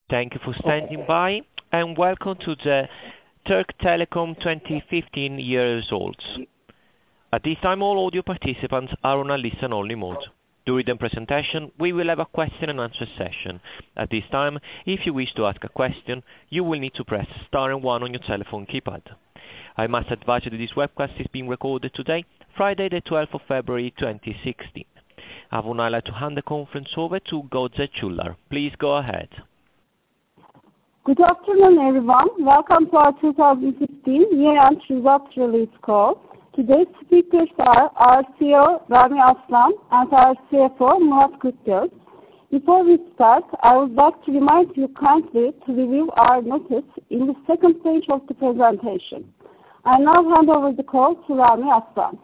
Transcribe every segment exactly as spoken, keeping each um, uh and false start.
Thank you for standing by, and welcome to the Türk Telekom twenty fifteen year results. At this time, all audio participants are on a listen-only mode. During the presentation, we will have a question and answer session. At this time, if you wish to ask a question, you will need to press star and one on your telephone keypad. I must advise you that this webcast is being recorded today, Friday the twelfth of February twenty sixteen. I would now like to hand the conference over to Gökçe Çular. Please go ahead. Good afternoon, everyone. Welcome to our two thousand fifteen year-end results release call. Today's speakers are our C E O, Rami Aslan, and our C F O, Murat Kürtgöz. Before we start, I would like to remind you kindly to review our notice in the second page of the presentation. I now hand over the call to Rami Aslan.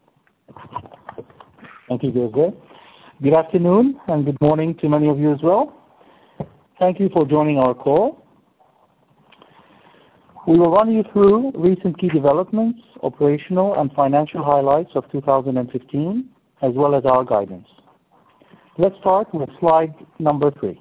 Thank you, Gökçe. Good afternoon and good morning to many of you as well. Thank you for joining our call. We will run you through recent key developments, operational and financial highlights of two thousand fifteen, as well as our guidance. Let's start with slide number three.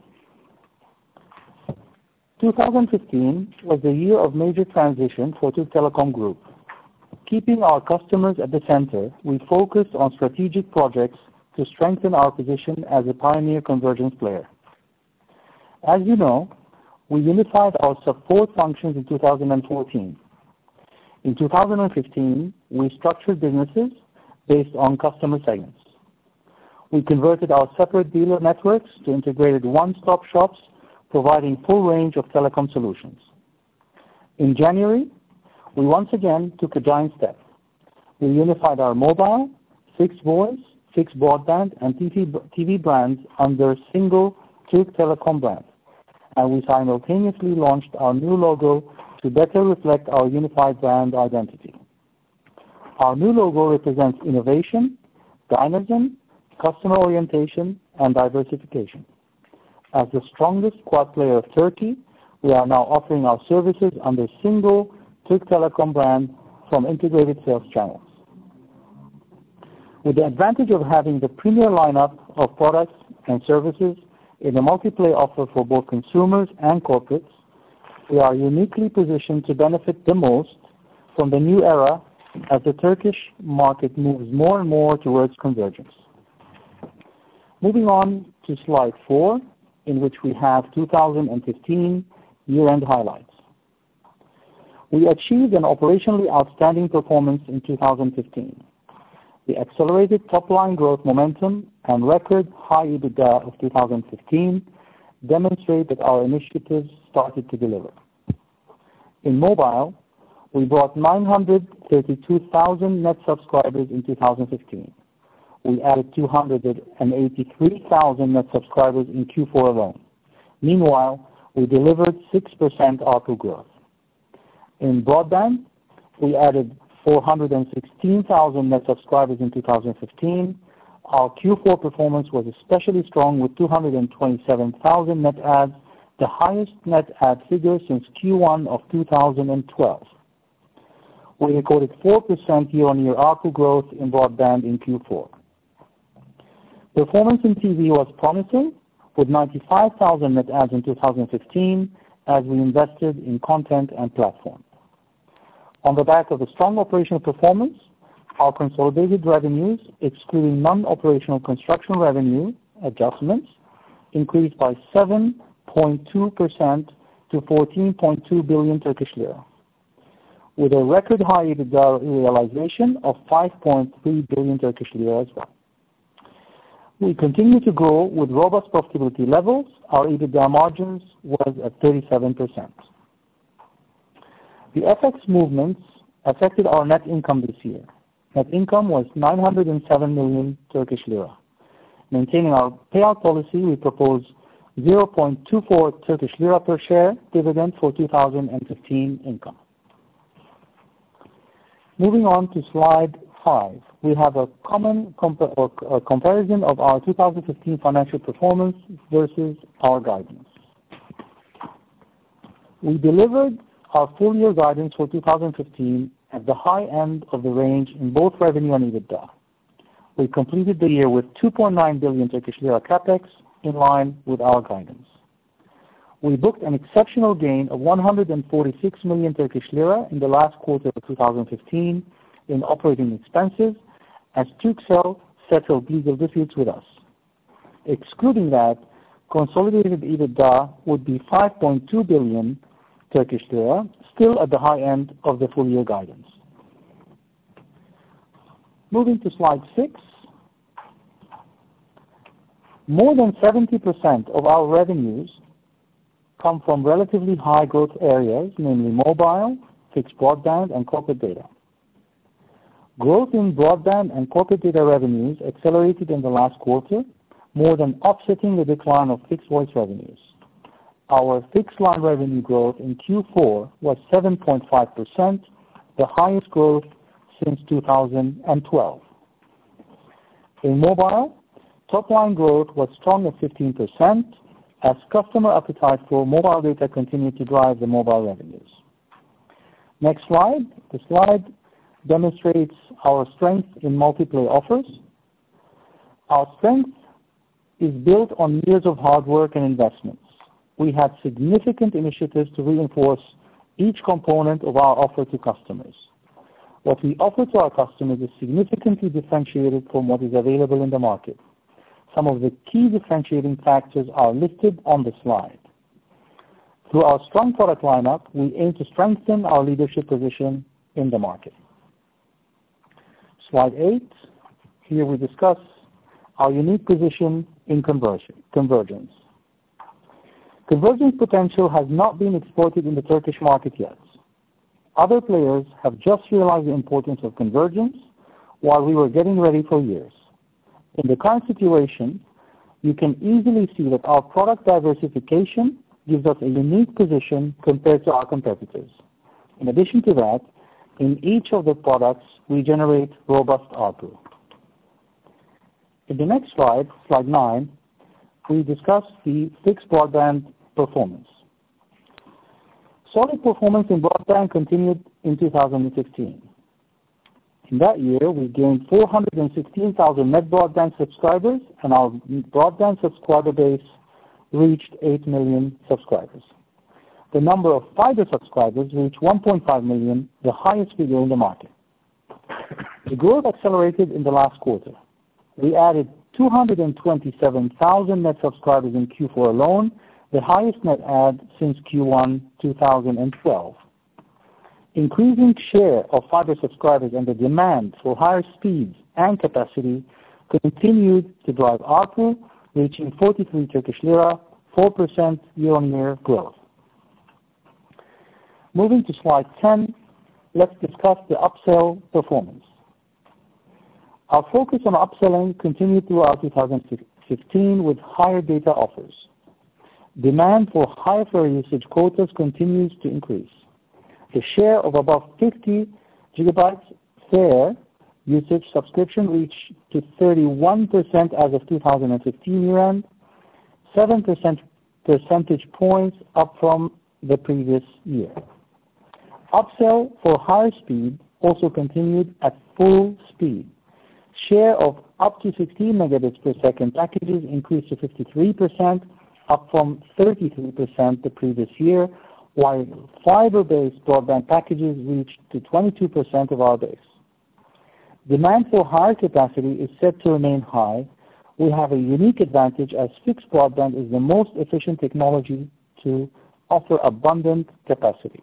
two thousand fifteen was the year of major transition for Türk Telekom Group. Keeping our customers at the center, we focused on strategic projects to strengthen our position as a pioneer convergence player. As you know, we unified our support functions in two thousand fourteen. In two thousand fifteen, we structured businesses based on customer segments. We converted our separate dealer networks to integrated one-stop shops, providing full range of telecom solutions. In January, we once again took a giant step. We unified our mobile, fixed voice, fixed broadband, and T V brands under a single Türk Telekom brand, and we simultaneously launched our new logo to better reflect our unified brand identity. Our new logo represents innovation, dynamism, customer orientation, and diversification. As the strongest quad player of Turkey, we are now offering our services under a single Türk Telekom brand from integrated sales channels. With the advantage of having the premier lineup of products and services in a multi-play offer for both consumers and corporates, we are uniquely positioned to benefit the most from the new era as the Turkish market moves more and more towards convergence. Moving on to slide four, in which we have two thousand fifteen year-end highlights. We achieved an operationally outstanding performance in two thousand fifteen. The accelerated top-line growth momentum and record high EBITDA of two thousand fifteen demonstrate that our initiatives started to deliver. In mobile, we brought nine hundred thirty-two thousand net subscribers in two thousand fifteen. We added two hundred eighty-three thousand net subscribers in Q four alone. Meanwhile, we delivered six percent A R P U growth. In broadband, we added four hundred sixteen thousand net subscribers in two thousand fifteen. Our Q four performance was especially strong with two hundred twenty-seven thousand net adds, the highest net add figure since Q one of two thousand twelve. We recorded four percent year-on-year A R P U growth in broadband in Q four. Performance in T V was promising, with ninety-five thousand net adds in two thousand fifteen as we invested in content and platform. On the back of a strong operational performance, our consolidated revenues, excluding non-operational construction revenue adjustments, increased by seven point two percent to fourteen point two billion Turkish lira, with a record high EBITDA realization of five point three billion Turkish lira as well. We continue to grow with robust profitability levels. Our EBITDA margins was at thirty-seven percent. The F X movements affected our net income this year. Net income was nine hundred seven million Turkish lira. Maintaining our payout policy, we propose zero point two four Turkish lira per share dividend for two thousand fifteen income. Moving on to slide five, we have a common compa- or a comparison of our two thousand fifteen financial performance versus our guidance. We delivered our full year guidance for two thousand fifteen at the high end of the range in both revenue and EBITDA. We completed the year with two point nine billion Turkish lira capex in line with our guidance. We booked an exceptional gain of one hundred forty-six million Turkish lira in the last quarter of two thousand fifteen in operating expenses as Turkcell settled legal disputes with us. Excluding that, consolidated EBITDA would be five point two billion Turkish lira, still at the high end of the full year guidance. Moving to slide six. More than seventy percent of our revenues come from relatively high growth areas, namely mobile, fixed broadband, and corporate data. Growth in broadband and corporate data revenues accelerated in the last quarter, more than offsetting the decline of fixed voice revenues. Our fixed line revenue growth in Q four was seven point five percent, the highest growth since two thousand twelve. In mobile, top line growth was strong at fifteen percent, as customer appetite for mobile data continued to drive the mobile revenues. Next slide. The slide demonstrates our strength in multi-play offers. Our strength is built on years of hard work and investments. We had significant initiatives to reinforce each component of our offer to customers. What we offer to our customers is significantly differentiated from what is available in the market. Some of the key differentiating factors are listed on the slide. Through our strong product lineup, we aim to strengthen our leadership position in the market. Slide eight. Here we discuss our unique position in conversion, convergence. Convergence potential has not been exploited in the Turkish market yet. Other players have just realized the importance of convergence while we were getting ready for years. In the current situation, you can easily see that our product diversification gives us a unique position compared to our competitors. In addition to that, in each of the products, we generate robust A R P U. In the next slide, slide nine, we discuss the fixed broadband performance. Solid performance in broadband continued in two thousand sixteen. In that year, we gained four hundred sixteen thousand net broadband subscribers, and our broadband subscriber base reached eight million subscribers. The number of fiber subscribers reached one point five million, the highest figure in the market. The growth accelerated in the last quarter. We added two hundred twenty-seven thousand net subscribers in Q four alone, the highest net add since Q one two thousand twelve. Increasing share of fiber subscribers and the demand for higher speeds and capacity continued to drive A R P U, reaching forty-three Turkish lira, four percent year-on-year growth. Moving to slide ten, let's discuss the upsell performance. Our focus on upselling continued throughout two thousand fifteen with higher data offers. Demand for higher fair usage quotas continues to increase. The share of above fifty gigabytes fair usage subscription reached to thirty-one percent as of two thousand fifteen year-end, seven percentage points up from the previous year. Upsell for higher speed also continued at full speed. Share of up to sixteen megabits per second packages increased to fifty-three percent, up from thirty-three percent the previous year, while fiber-based broadband packages reached to twenty-two percent of our base. Demand for higher capacity is set to remain high. We have a unique advantage as fixed broadband is the most efficient technology to offer abundant capacity.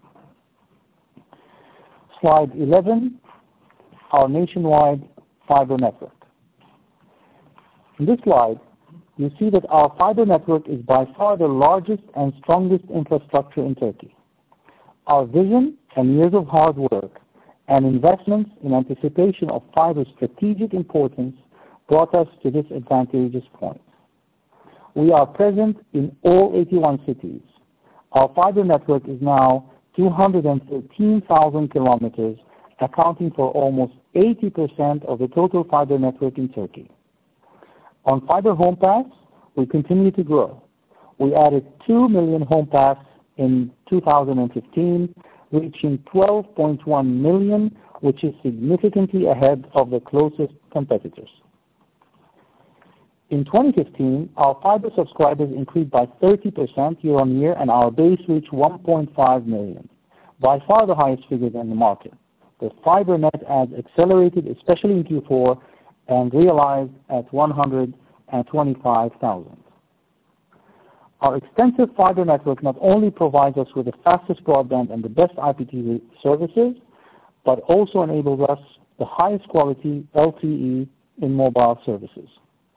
Slide eleven, our nationwide fiber network. In this slide, you see that our fiber network is by far the largest and strongest infrastructure in Turkey. Our vision and years of hard work and investments in anticipation of fiber's strategic importance brought us to this advantageous point. We are present in all eighty-one cities. Our fiber network is now two hundred thirteen thousand kilometers, accounting for almost eighty percent of the total fiber network in Turkey. On fiber home pass, we continue to grow. We added two million home pass in two thousand fifteen, reaching twelve point one million, which is significantly ahead of the closest competitors. In twenty fifteen, our fiber subscribers increased by thirty percent year-on-year, and our base reached one point five million, by far the highest figure in the market. The fiber net adds accelerated, especially in Q four, and realized at one hundred twenty-five thousand. Our extensive fiber network not only provides us with the fastest broadband and the best I P T V services, but also enables us the highest quality L T E in mobile services.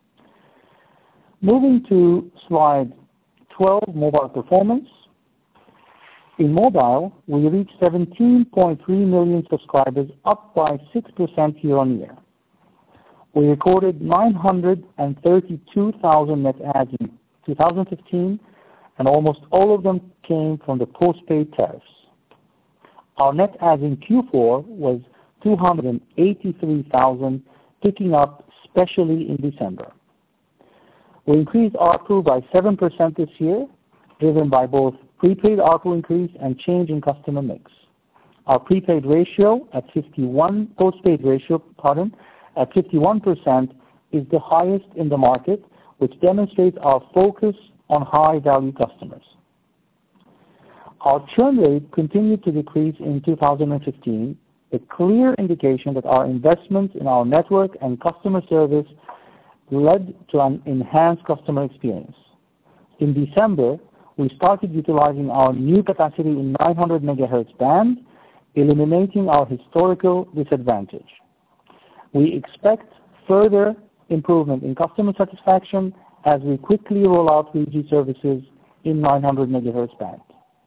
Moving to slide twelve, mobile performance. In mobile, we reached seventeen point three million subscribers, up by six percent year-on-year. We recorded nine hundred thirty-two thousand net adds in two thousand fifteen, and almost all of them came from the postpaid tariffs. Our net adds in Q four was two hundred eighty-three thousand, picking up especially in December. We increased A R P U by seven percent this year, driven by both prepaid A R P U increase and change in customer mix. Our prepaid ratio at fifty-one, postpaid ratio, pardon, at fifty-one percent is the highest in the market, which demonstrates our focus on high-value customers. Our churn rate continued to decrease in two thousand fifteen, a clear indication that our investments in our network and customer service led to an enhanced customer experience. In December, we started utilizing our new capacity in nine hundred megahertz band, eliminating our historical disadvantage. We expect further improvement in customer satisfaction as we quickly roll out three G services in nine hundred megahertz band.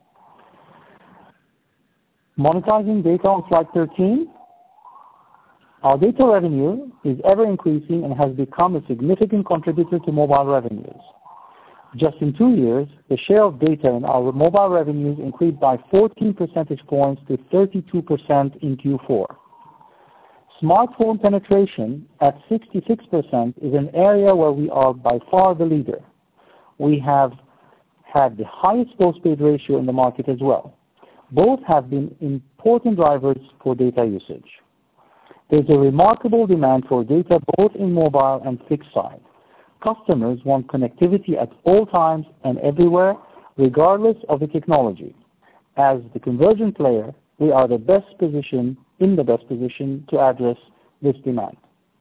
Monetizing data on slide thirteen. Our data revenue is ever increasing and has become a significant contributor to mobile revenues. Just in two years, the share of data in our mobile revenues increased by fourteen percentage points to thirty-two percent in Q four. Smartphone penetration at sixty-six percent is an area where we are by far the leader. We have had the highest postpaid ratio in the market as well. Both have been important drivers for data usage. There's a remarkable demand for data both in mobile and fixed side. Customers want connectivity at all times and everywhere, regardless of the technology. As the convergent player, we are the best position, in the best position to address this demand.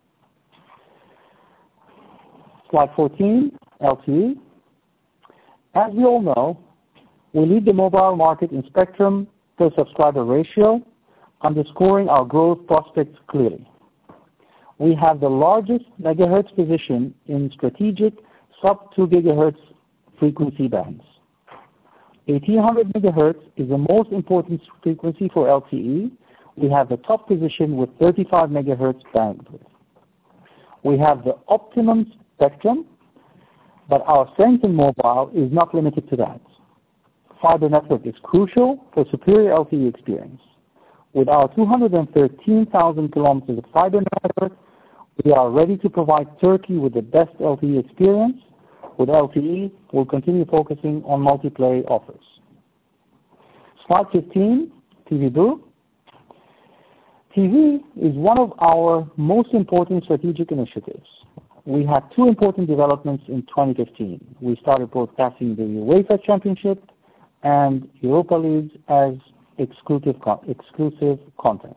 Slide fourteen, L T E. As we all know, we lead the mobile market in spectrum per subscriber ratio, underscoring our growth prospects clearly. We have the largest megahertz position in strategic sub two gigahertz frequency bands. eighteen hundred megahertz is the most important frequency for L T E. We have the top position with thirty-five megahertz bandwidth. We have the optimum spectrum, but our strength in mobile is not limited to that. Fiber network is crucial for superior L T E experience. With our two hundred thirteen thousand kilometers of fiber network, we are ready to provide Turkey with the best L T E experience. With L T E, we'll continue focusing on multi-play offers. Slide fifteen, T V Bu. T V is one of our most important strategic initiatives. We had two important developments in twenty fifteen. We started broadcasting the UEFA Championship and Europa League as exclusive, exclusive content.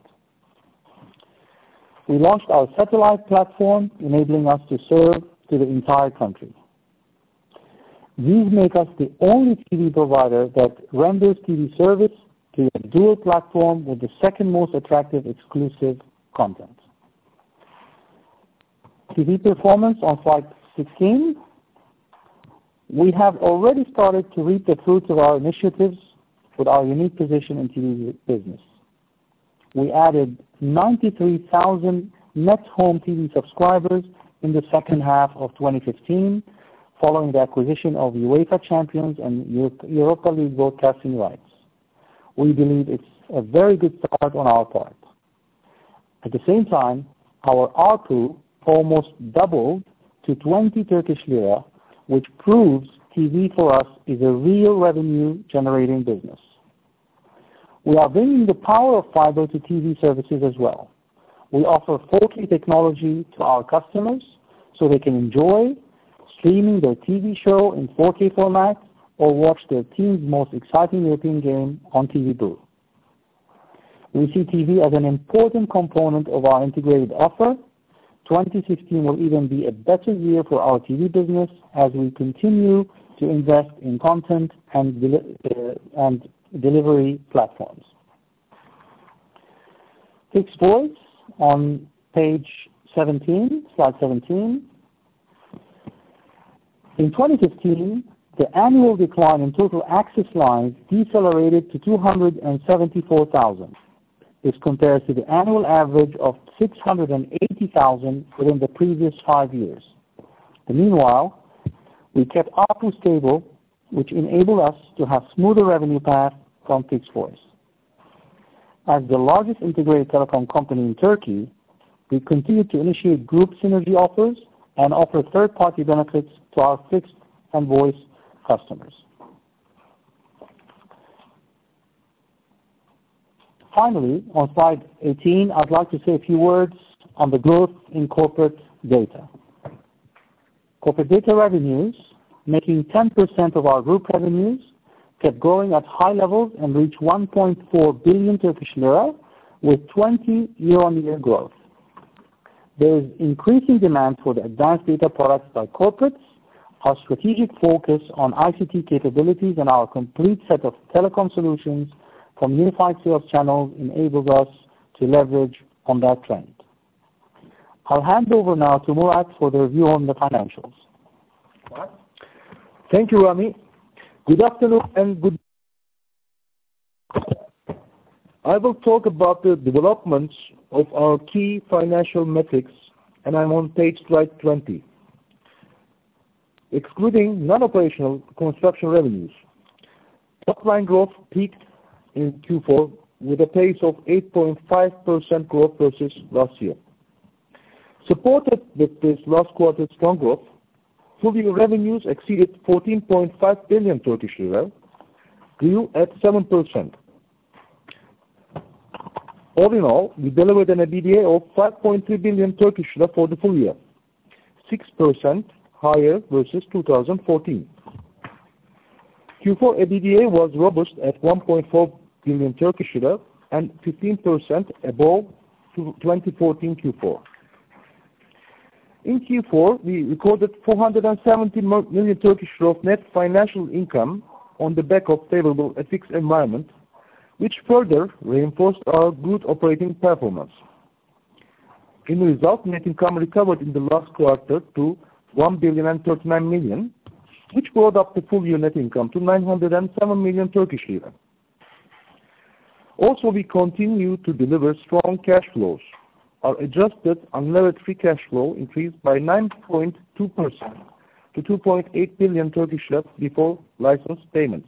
We launched our satellite platform, enabling us to serve to the entire country. These make us the only T V provider that renders T V service to a dual platform with the second most attractive exclusive content. T V performance on slide sixteen. We have already started to reap the fruits of our initiatives with our unique position in T V business. We added ninety-three thousand net home T V subscribers in the second half of twenty fifteen, following the acquisition of UEFA Champions and Europa League broadcasting rights. We believe it's a very good start on our part. At the same time, our A R P U almost doubled to twenty Turkish lira, which proves T V for us is a real revenue-generating business. We are bringing the power of fiber to T V services as well. We offer four K technology to our customers so they can enjoy streaming their T V show in four K format, or watch their team's most exciting European game on T V Blue. We see T V as an important component of our integrated offer. twenty sixteen will even be a better year for our T V business as we continue to invest in content and, deli- uh, and delivery platforms. Fixed voice on page seventeen, slide seventeen. In twenty fifteen, the annual decline in total access lines decelerated to two hundred seventy-four thousand. This compares to the annual average of six hundred eighty thousand within the previous five years. And meanwhile, we kept A R P U stable, which enabled us to have smoother revenue path from fixed voice. As the largest integrated telecom company in Turkey, we continue to initiate group synergy offers and offer third-party benefits to our fixed and voice customers. Finally, on slide eighteen, I'd like to say a few words on the growth in corporate data. Corporate data revenues, making ten percent of our group revenues, kept growing at high levels and reached one point four billion Turkish lira with twenty year-on-year growth. There is increasing demand for the advanced data products by corporates. Our strategic focus on I C T capabilities and our complete set of telecom solutions from unified sales channels enables us to leverage on that trend. I'll hand over now to Murat for the review on the financials. Thank you, Rami. Good afternoon and good. I will talk about the developments of our key financial metrics, and I'm on page slide twenty. Excluding non-operational construction revenues, top-line growth peaked in Q four with a pace of eight point five percent growth versus last year. Supported with this last quarter's strong growth, full-year revenues exceeded fourteen point five billion Turkish lira, grew at seven percent. All in all, we delivered an EBITDA of five point three billion Turkish lira for the full year, six percent higher versus two thousand fourteen. Q four EBITDA was robust at one point four billion Turkish lira and fifteen percent above twenty fourteen Q four. In Q four, we recorded four hundred seventy million Turkish lira of net financial income on the back of favorable F X environment, which further reinforced our good operating performance. In the result, net income recovered in the last quarter to one billion thirty-nine million, which brought up the full year net income to nine hundred seven million Turkish lira. Also, we continue to deliver strong cash flows. Our adjusted unlevered free cash flow increased by nine point two percent to two point eight billion Turkish lira before license payments.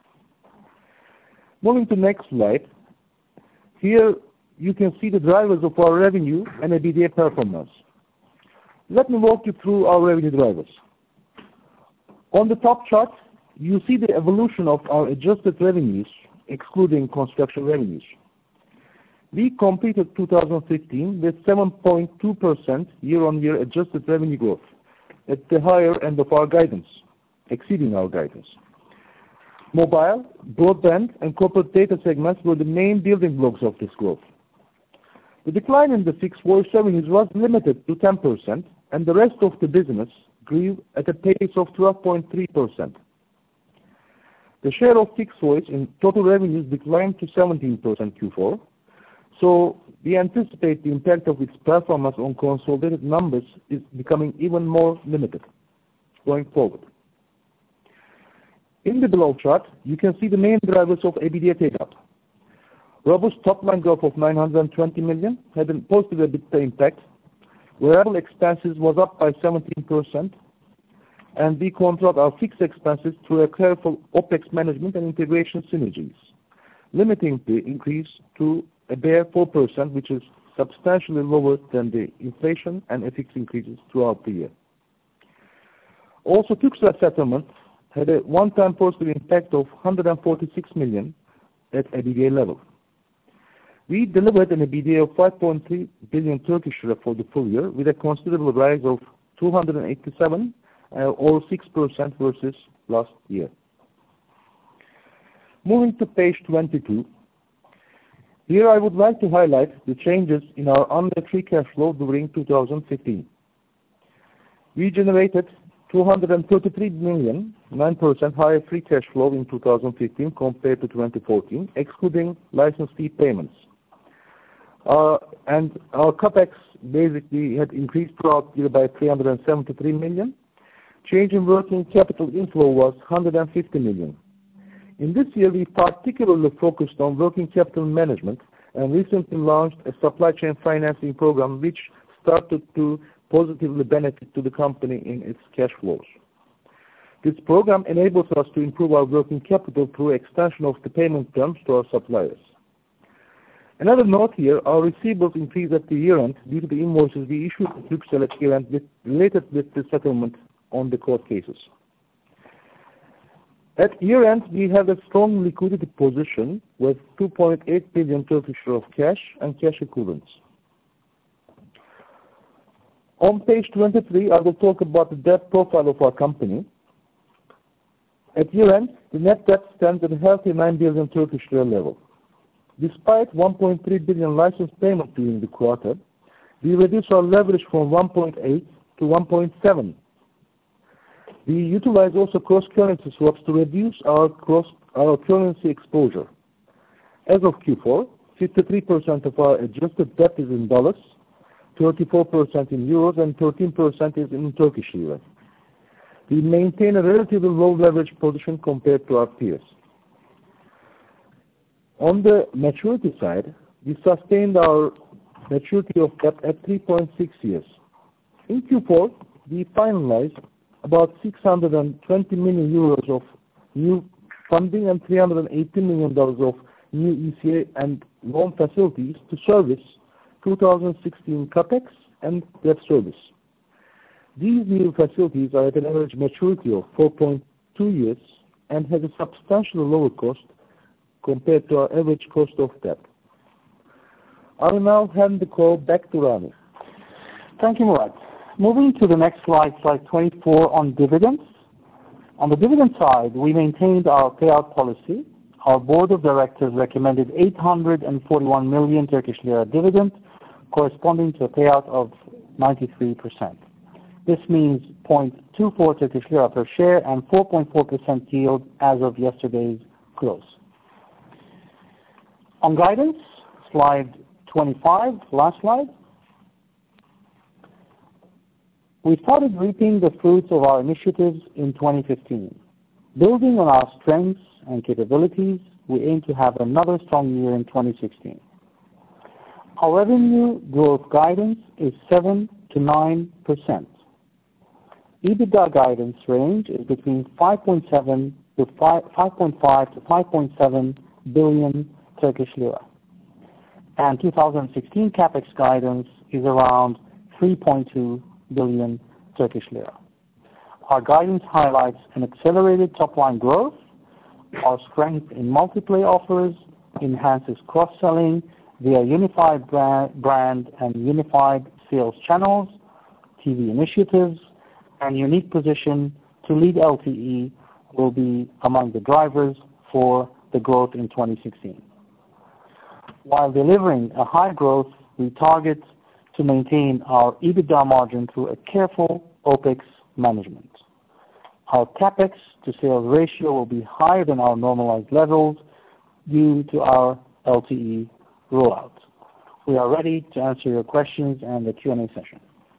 Moving to next slide. Here you can see the drivers of our revenue and EBITDA performance. Let me walk you through our revenue drivers. On the top chart, you see the evolution of our adjusted revenues, excluding construction revenues. We completed two thousand fifteen with seven point two percent year-on-year adjusted revenue growth, at the higher end of our guidance, exceeding our guidance. Mobile, broadband, and corporate data segments were the main building blocks of this growth. The decline in the fixed voice revenues was limited to ten percent, and the rest of the business grew at a pace of twelve point three percent. The share of fixed voice in total revenues declined to seventeen percent Q four, so we anticipate the impact of its performance on consolidated numbers is becoming even more limited going forward. In the below chart, you can see the main drivers of EBITDA take-up. Robust top-line growth of nine hundred twenty million had a positive EBITDA impact. Variable expenses was up by seventeen percent, and we controlled our fixed expenses through a careful OPEX management and integration synergies, limiting the increase to a bare four percent, which is substantially lower than the inflation and F X increases throughout the year. Also, Turkcell settlement had a one-time positive impact of one hundred forty-six million at EBITDA level. We delivered an EBITDA of five point three billion Turkish lira for the full year, with a considerable rise of two hundred eighty-seven uh, or six percent versus last year. Moving to page twenty-two. Here I would like to highlight the changes in our unlevered free cash flow during two thousand fifteen. We generated two hundred thirty-three million, nine percent higher free cash flow in two thousand fifteen compared to twenty fourteen, excluding license fee payments. Uh, and our CapEx basically had increased throughout the year by three hundred seventy-three million. Change in working capital inflow was one hundred fifty million. In this year, we particularly focused on working capital management and recently launched a supply chain financing program which started to positively benefit to the company in its cash flows. This program enables us to improve our working capital through extension of the payment terms to our suppliers. Another note here, our receivables increased at the year-end due to the invoices we issued to Turkcell at year-end with, related with the settlement on the court cases. At year-end, we have a strong liquidity position with two point eight billion Turkish lira of cash and cash equivalents. On page twenty-three, I will talk about the debt profile of our company. At year-end, the net debt stands at a healthy nine billion Turkish lira level. Despite one point three billion license payment during the quarter, we reduced our leverage from one point eight to one point seven. We utilize also cross-currency swaps to reduce our cross our currency exposure. As of Q four, fifty-three percent of our adjusted debt is in dollars, thirty-four percent in euros, and thirteen percent is in Turkish lira. We maintain a relatively low leverage position compared to our peers. On the maturity side, we sustained our maturity of debt at three point six years. In Q four, we finalized about six hundred twenty million euros of new funding and three hundred eighty million dollars of new E C A and loan facilities to service two thousand sixteen CapEx and debt service. These new facilities are at an average maturity of four point two years and have a substantially lower cost compared to our average cost of debt. I will now hand the call back to Rami. Thank you, Murat. Moving to the next slide, slide twenty-four on dividends. On the dividend side, we maintained our payout policy. Our board of directors recommended eight hundred forty-one million Turkish lira dividend, corresponding to a payout of ninety-three percent. This means zero point two four Turkish lira per share and four point four percent yield as of yesterday's close. On guidance, slide twenty-five, last slide. We started reaping the fruits of our initiatives in twenty fifteen. Building on our strengths and capabilities, we aim to have another strong year in twenty sixteen. Our revenue growth guidance is seven to nine percent. EBITDA guidance range is between five point seven to five point five to five point seven billion Turkish lira. And two thousand sixteen CapEx guidance is around three point two billion Turkish lira. Our guidance highlights an accelerated top-line growth. Our strength in multiplay offers enhances cross-selling via unified brand, brand and unified sales channels, T V initiatives, and unique position to lead L T E will be among the drivers for the growth in twenty sixteen. While delivering a high growth, we target to maintain our EBITDA margin through a careful OpEx management. Our CapEx to sales ratio will be higher than our normalized levels due to our L T E rollout. We are ready to answer your questions and the Q and A session.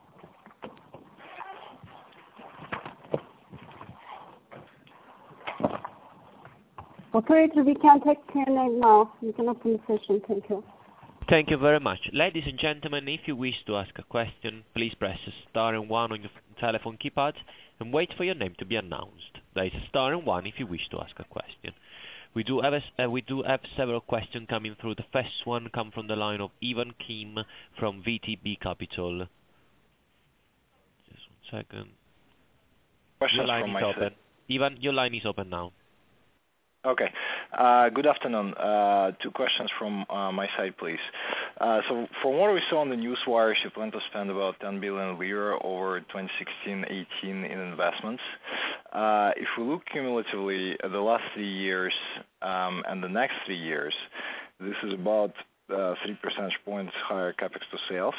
Operator, we can take Q and A now. You can open the session. Thank you. Thank you very much. Ladies and gentlemen, if you wish to ask a question, please press star and one on your telephone keypad and wait for your name to be announced. There is star and one if you wish to ask a question. We do have a, uh, we do have several questions coming through. The first one comes from the line of Ivan Kim from V T B Capital. Just one second. Questions your line from is my open. side. Ivan, your line is open now. Okay. Uh, good afternoon. Uh, two questions from uh, my side, please. Uh, so from what we saw on the news wires, you plan to spend about ten billion lira over twenty sixteen eighteen in investments. Uh, if we look cumulatively at the last three years um, and the next three years, this is about uh, three percentage points higher capex to sales.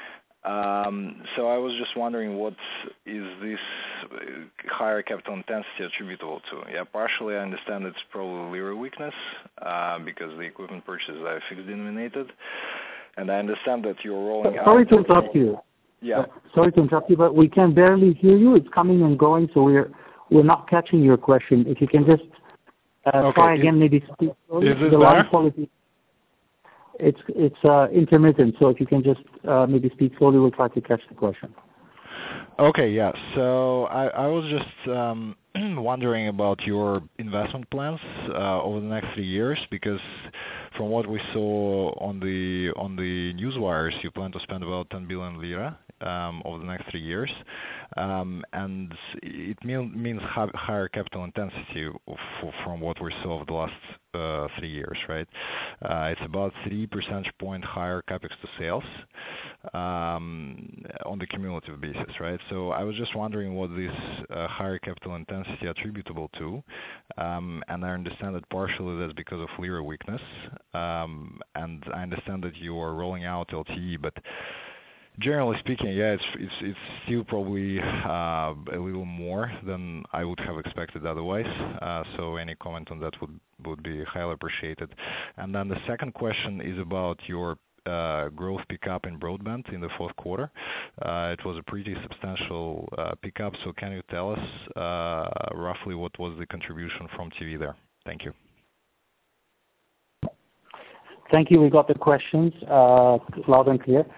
Um, so I was just wondering, what is this higher capital intensity attributable to? Yeah, partially I understand it's probably lira weakness uh, because the equipment purchases are fixed denominated, and I understand that you're rolling Sorry out. Sorry to interrupt you. Yeah. Uh, sorry to interrupt you, but we can barely hear you. It's coming and going, so we're we're not catching your question. If you can just uh, okay. try again, maybe speak slowly. Is this the better? line quality. It's it's uh, intermittent, so if you can just uh, maybe speak slowly, we'll try to catch the question. Okay, yeah. So I, I was just um, wondering about your investment plans uh, over the next three years, because from what we saw on the on the news wires, you plan to spend about ten billion lira um, over the next three years, um, and it mean, means ha- higher capital intensity f- from what we saw over the last uh, three years, right? Uh, it's about three percentage point higher capex to sales um, on the cumulative basis, right? So I was just wondering what this uh, higher capital intensity attributable to, um, and I understand that partially that's because of lira weakness, um, and I understand that you are rolling out L T E, but generally speaking, yeah, it's it's it's still probably uh, a little more than I would have expected otherwise. Uh, so any comment on that would would be highly appreciated. And then the second question is about your uh, growth pickup in broadband in the fourth quarter. Uh, it was a pretty substantial uh, pickup. So can you tell us uh, roughly what was the contribution from T V there? Thank you. Thank you. We got the questions uh, loud and clear.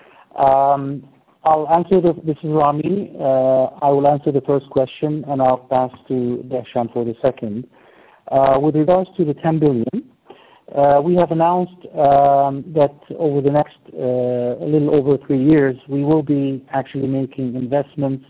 Um, I'll answer the, this is Rami. Uh, I will answer the first question and I'll pass to Dehsham for the second. Uh, with regards to the ten billion, uh, we have announced um, that over the next uh, a little over three years, we will be actually making investments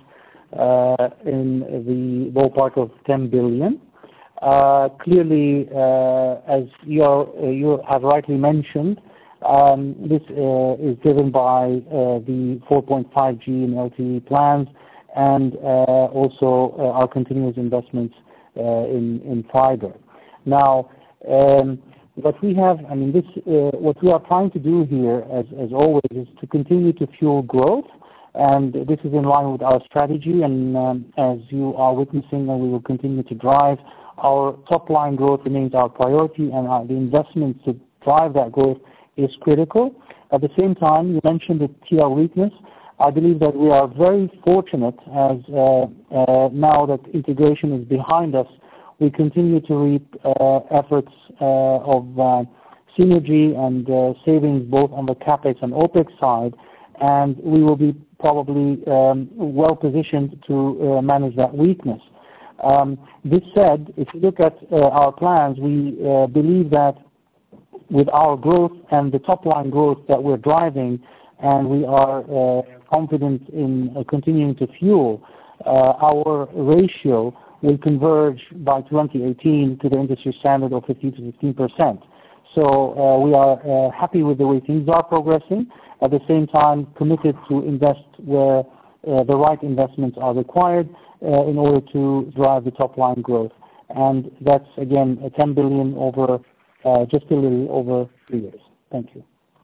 uh, in the ballpark of ten billion. Uh, clearly, uh, as you, are, uh, you have rightly mentioned, Um, this uh, is driven by uh, the four point five G and L T E plans, and uh, also uh, our continuous investments uh, in in fiber. Now, um, what we have, I mean, this uh, what we are trying to do here, as as always, is to continue to fuel growth, and this is in line with our strategy. And um, as you are witnessing, and we will continue to drive, our top line growth remains our priority, and our, the investments to drive that growth is critical. At the same time, you mentioned the T R weakness. I believe that we are very fortunate as uh, uh, now that integration is behind us, we continue to reap uh, efforts uh, of uh, synergy and uh, savings both on the CapEx and OpEx side, and we will be probably um, well positioned to uh, manage that weakness. Um, this said, if you look at uh, our plans, we uh, believe that with our growth and the top line growth that we're driving, and we are uh, confident in uh, continuing to fuel, uh, our ratio will converge by twenty eighteen to the industry standard of fifteen to sixteen percent. So uh, we are uh, happy with the way things are progressing. At the same time, committed to invest where uh, the right investments are required uh, in order to drive the top line growth. And that's, again, ten billion over Uh, just a little over three years. Thank you.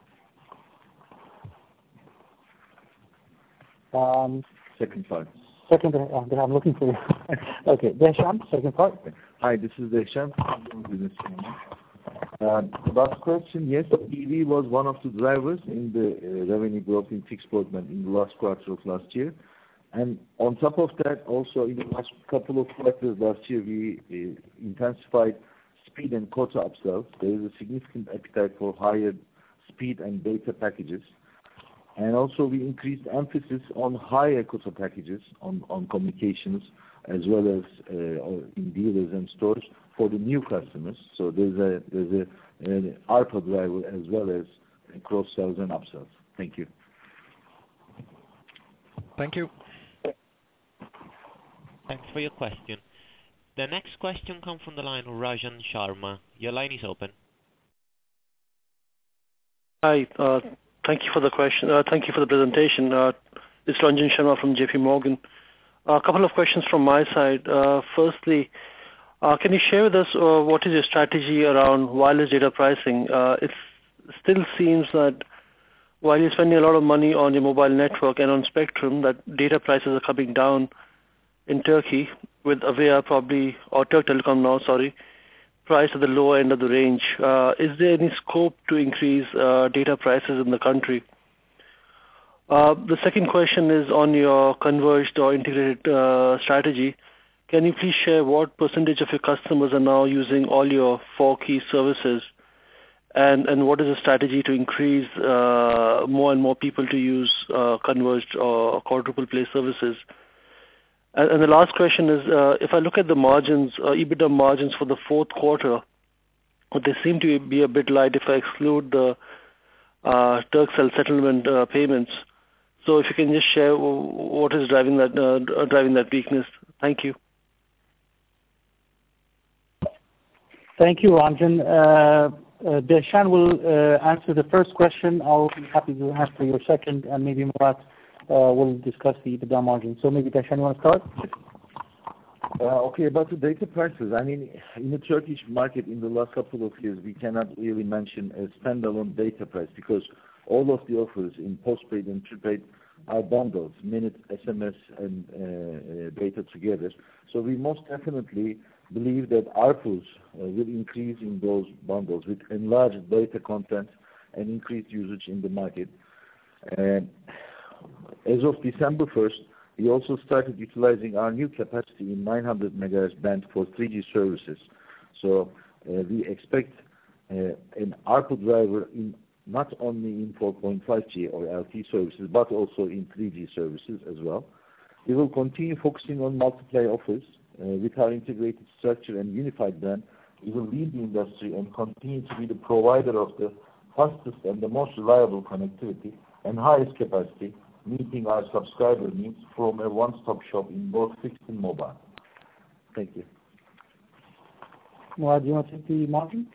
Um, Second part. Second, uh, I'm looking for you. Okay, Dehsham, second part. Hi, this is Dehsham. Uh, last question, yes, T V was one of the drivers in the uh, revenue growth in fixed broadband in the last quarter of last year. And on top of that, also in the last couple of quarters last year, we uh, intensified speed and quota upsells. There is a significant appetite for higher speed and data packages. And also we increased emphasis on higher quota packages on, on communications as well as uh, in dealers and stores for the new customers. So there's a there's a an A R P A driver as well as cross sells and upsells. Thank you. Thank you. Thanks for your question. The next question comes from the line of Rajan Sharma. Your line is open. Hi. uh, Thank you for the question. uh, Thank you for the presentation. Uh, It's Ranjan Sharma from J P Morgan. A couple of questions from my side. Uh, Firstly, uh, can you share with us uh, what is your strategy around wireless data pricing? Uh, It still seems that while you're spending a lot of money on your mobile network and on spectrum, that data prices are coming down in Turkey with Avea probably, or Turk Telecom now, sorry, price at the lower end of the range. Uh, is there any scope to increase uh, data prices in the country? Uh, the second question is on your converged or integrated uh, strategy. Can you please share what percentage of your customers are now using all your four key services? And, and what is the strategy to increase uh, more and more people to use uh, converged or quadruple play services? And, and the last question is, uh, if I look at the margins, uh, EBITDA margins for the fourth quarter, they seem to be a bit light if I exclude the uh, Turkcell settlement uh, payments. So if you can just share what is driving that uh, driving that weakness. Thank you. Thank you, Ranjan. Uh, uh, Deshan will uh, answer the first question. I'll be happy to answer your second, and maybe Murat uh, will discuss the EBITDA margin. So maybe Deshan, you want to start? Uh, okay, about the data prices. I mean, in the Turkish market in the last couple of years, we cannot really mention a standalone data price because all of the offers in postpaid and prepaid are bundles, minute, S M S, and uh, uh, data together. So we most definitely believe that A R P Us uh, will increase in those bundles with enlarged data content and increased usage in the market. And as of December first, we also started utilizing our new capacity in nine hundred megahertz band for three G services. So uh, we expect uh, an A R P U driver in not only in four point five G or L T E services, but also in three G services as well. We will continue focusing on multiplay offers. Uh, with our integrated structure and unified brand, we will lead the industry and continue to be the provider of the fastest and the most reliable connectivity and highest capacity, meeting our subscriber needs from a one-stop shop in both fixed and mobile. Thank you. Murat, do you want to take the margin?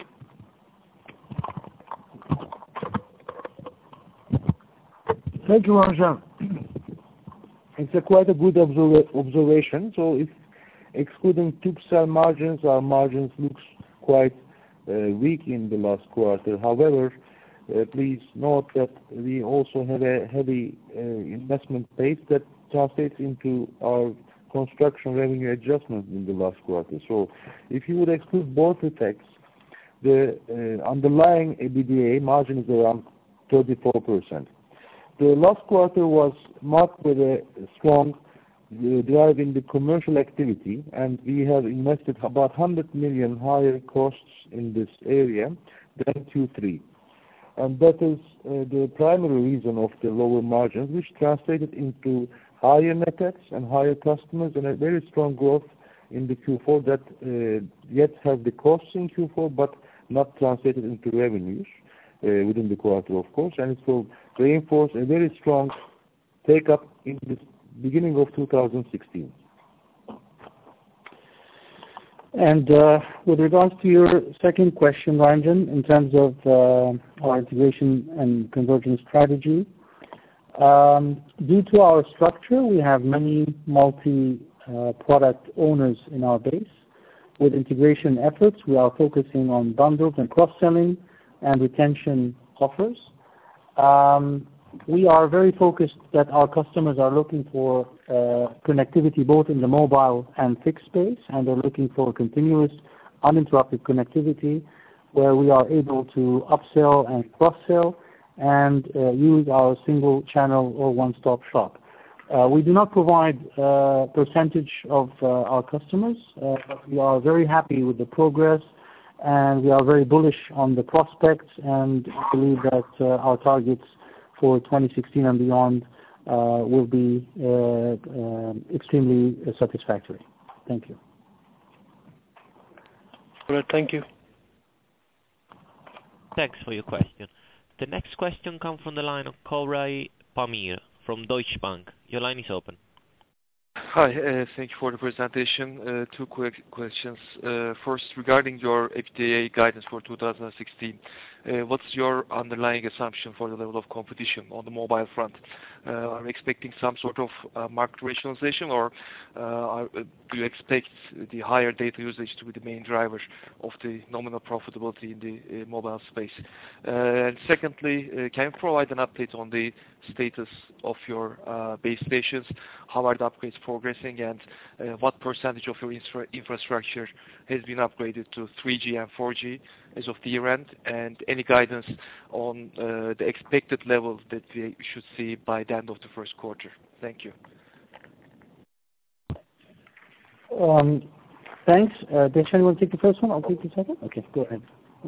Thank you, Ranjan. It's a quite a good observa observation. So if excluding Turkcell margins, our margins looks quite uh, weak in the last quarter. However, uh, please note that we also have a heavy uh, investment base that translates into our construction revenue adjustment in the last quarter. So if you would exclude both effects, the uh, underlying EBITDA margin is around thirty-four percent. The last quarter was marked with a strong uh, drive in the commercial activity, and we have invested about one hundred million higher costs in this area than Q three. And that is uh, the primary reason of the lower margins, which translated into higher net adds and higher customers and a very strong growth in the Q four that uh, yet have the costs in Q four but not translated into revenues uh, within the quarter, of course, and it will reinforce a very strong take-up in the beginning of two thousand sixteen. And uh, with regards to your second question, Ranjan, in terms of uh, our integration and convergence strategy, um, due to our structure, we have many multi-product uh, owners in our base. With integration efforts, we are focusing on bundles and cross-selling and retention offers. Um, we are very focused that our customers are looking for uh, connectivity both in the mobile and fixed space, and they're looking for continuous, uninterrupted connectivity where we are able to upsell and cross-sell and uh, use our single channel or one-stop shop. Uh, we do not provide uh, percentage of uh, our customers, uh, but we are very happy with the progress, and we are very bullish on the prospects, and believe that uh, our targets for twenty sixteen and beyond uh, will be uh, uh, extremely uh, satisfactory. Thank you. All right, thank you. Thanks for your question. The next question comes from the line of Koray Pamir from Deutsche Bank. Your line is open. Hi, uh, thank you for the presentation. Uh, two quick questions. Uh, first, regarding your EBITDA guidance for two thousand sixteen, uh, what's your underlying assumption for the level of competition on the mobile front? Uh, are you expecting some sort of uh, market rationalization, or uh, are, uh, do you expect the higher data usage to be the main driver of the nominal profitability in the uh, mobile space? Uh, and secondly, uh, can you provide an update on the status of your uh, base stations? How are the upgrades progressing, and uh, what percentage of your infra infrastructure has been upgraded to three G and four G as of the year end, and any guidance on uh, the expected level that we should see by the end of the first quarter? Thank you. Um, thanks. Uh, Deshan, you want to take the first one? I'll take the second? Okay, go ahead.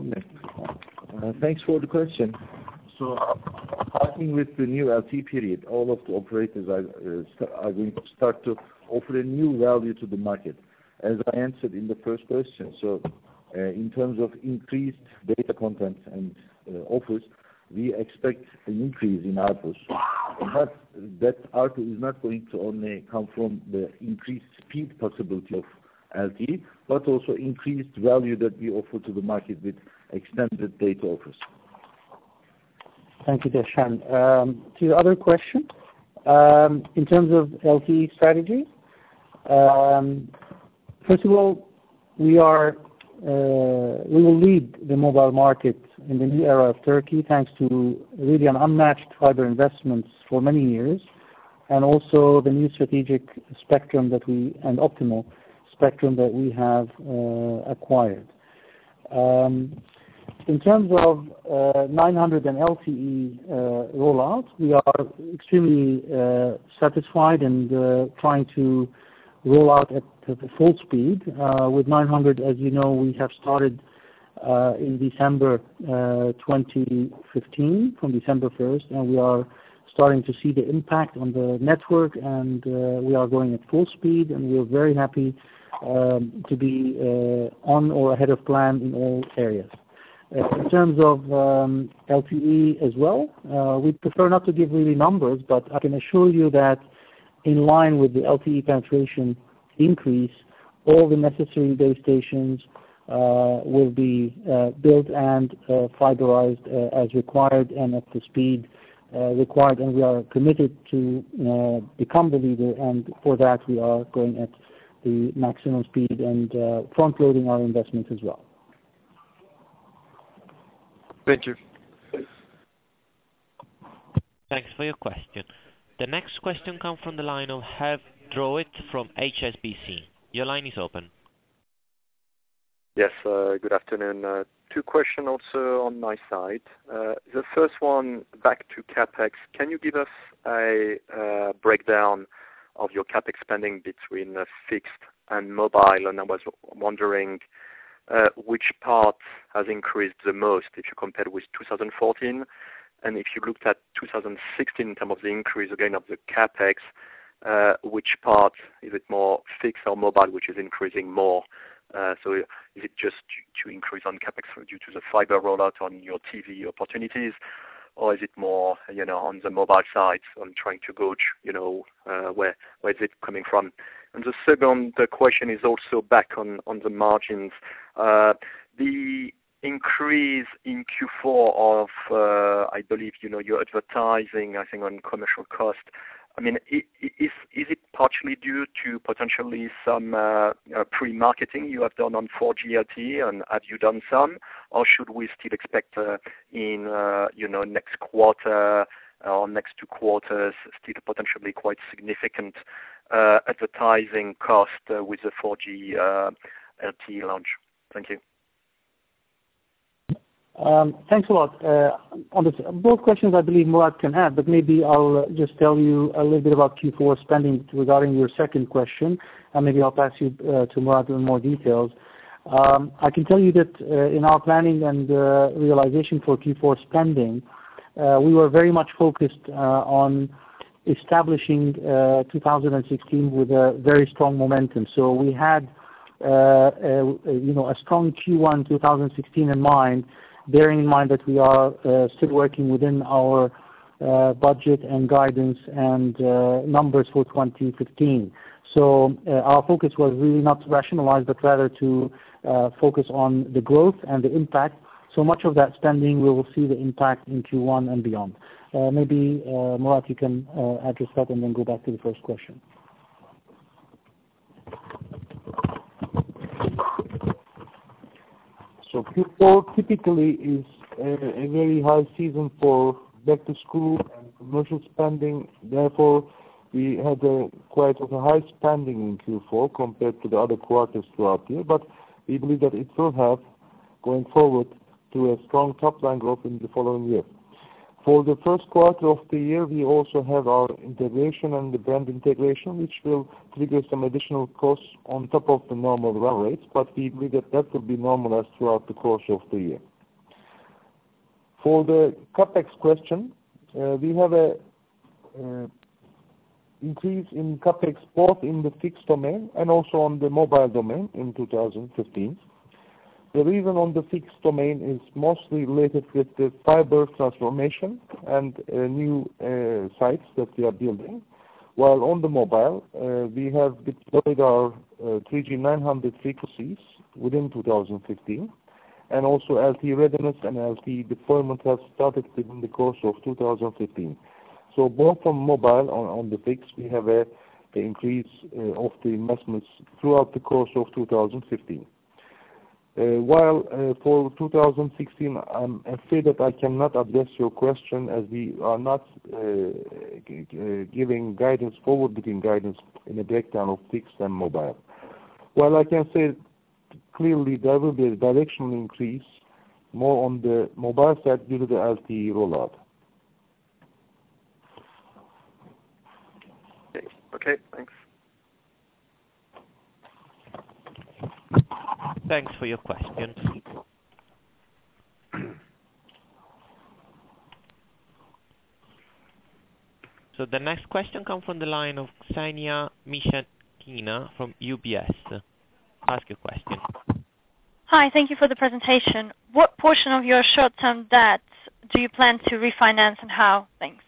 Uh, thanks for the question. So, starting with the new L T E period, all of the operators are, uh, st are going to start to offer a new value to the market. As I answered in the first question, so uh, in terms of increased data content and uh, offers, we expect an increase in A R P Us. But that A R P U is not going to only come from the increased speed possibility of L T E, but also increased value that we offer to the market with extended data offers. Thank you, Deshan. Um, to your other question, um, in terms of L T E strategy, um, first of all, we are uh, we will lead the mobile market in the new era of Turkey, thanks to really an unmatched fiber investments for many years, and also the new strategic spectrum that we and optimal spectrum that we have uh, acquired. Um, In terms of uh, nine hundred and L T E uh, rollout, we are extremely uh, satisfied and uh, trying to roll out at the full speed. Uh, with nine hundred, as you know, we have started uh, in December uh, twenty fifteen, from December first, and we are starting to see the impact on the network, and uh, we are going at full speed, and we are very happy um, to be uh, on or ahead of plan in all areas. In terms of um, L T E as well, uh, we prefer not to give really numbers, but I can assure you that in line with the L T E penetration increase, all the necessary base stations uh, will be uh, built and uh, fiberized uh, as required and at the speed uh, required, and we are committed to uh, become the leader, and for that we are going at the maximum speed and uh, front-loading our investments as well. Thank you. Thanks for your question. The next question comes from the line of Hev Drowit from H S B C. Your line is open. Yes, uh, good afternoon. Uh, two questions also on my side. Uh, the first one, back to CapEx. Can you give us a uh, breakdown of your CapEx spending between uh, fixed and mobile? And I was wondering Uh, which part has increased the most if you compare with two thousand fourteen, and if you looked at two thousand sixteen in terms of the increase again of the CapEx, uh, which part is it more fixed or mobile which is increasing more? Uh, so is it just to increase on CapEx due to the fiber rollout on your T V opportunities, or is it more, you know, on the mobile side on trying to gauge, you know, uh, where where is it coming from? And the second question is also back on, on the margins. Uh, the increase in Q four of, uh, I believe, you know, your advertising, I think, on commercial cost, I mean, is, is it partially due to potentially some uh, uh, pre-marketing you have done on four G L T E, and have you done some? Or should we still expect uh, in, uh, you know, next quarter or next two quarters still potentially quite significant uh, advertising cost uh, with the four G uh, L T E launch? Thank you. Um, thanks a lot. Uh, on this, both questions I believe Murat can add, but maybe I'll uh, just tell you a little bit about Q four spending regarding your second question, and maybe I'll pass you uh, to Murat in more details. Um, I can tell you that uh, in our planning and uh, realization for Q four spending, uh, we were very much focused uh, on establishing uh, two thousand sixteen with a very strong momentum. So we had Uh, uh, you know, a strong Q one two thousand sixteen in mind, bearing in mind that we are uh, still working within our uh, budget and guidance and uh, numbers for twenty fifteen. So uh, our focus was really not to rationalize, but rather to uh, focus on the growth and the impact. So much of that spending, we will see the impact in Q one and beyond. Uh, maybe, uh, Murat, you can uh, address that and then go back to the first question. So Q four typically is a, a very high season for back to school and commercial spending. Therefore, we had a quite of a high spending in Q four compared to the other quarters throughout the year. But we believe that it will have, going forward, to a strong top-line growth in the following year. For the first quarter of the year, we also have our integration and the brand integration, which will trigger some additional costs on top of the normal run rates, but we believe that that will be normalized throughout the course of the year. For the CapEx question, uh, we have a uh, increase in CapEx both in the fixed domain and also on the mobile domain in two thousand fifteen. The reason on the fixed domain is mostly related with the fiber transformation and uh, new uh, sites that we are building. While on the mobile, uh, we have deployed our uh, three G nine hundred frequencies within two thousand fifteen, and also L T E readiness and L T E deployment have started within the course of two thousand fifteen. So both from mobile on, on the fixed, we have a, a increase uh, of the investments throughout the course of two thousand fifteen. Uh, while uh, for two thousand sixteen, I'm afraid that I cannot address your question as we are not uh, g- g- giving guidance, forward-looking guidance in a breakdown of fixed and mobile. While I can say clearly there will be a directional increase more on the mobile side due to the L T E rollout. Okay, okay, thanks. Thanks for your question. So the next question comes from the line of Ksenia Mishakina from U B S. Ask your question. Hi, thank you for the presentation. What portion of your short-term debt do you plan to refinance and how? Thanks.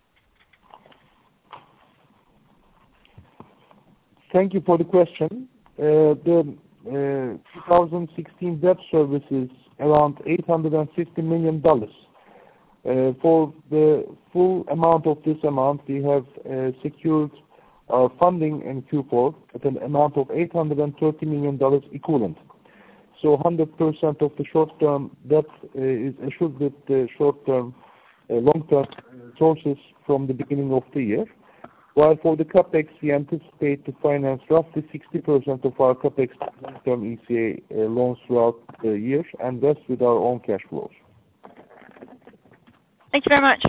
Thank you for the question. Uh, the uh, twenty sixteen debt service is around eight hundred fifty million dollars. Uh, for the full amount of this amount, we have uh, secured our funding in Q four at an amount of eight hundred thirty million dollars equivalent. So one hundred percent of the short-term debt uh, is assured with the short-term, uh, long-term sources from the beginning of the year. While for the CapEx, we anticipate to finance roughly sixty percent of our CapEx long-term E C A uh, loans throughout the year, and rest with our own cash flows. Thank you very much.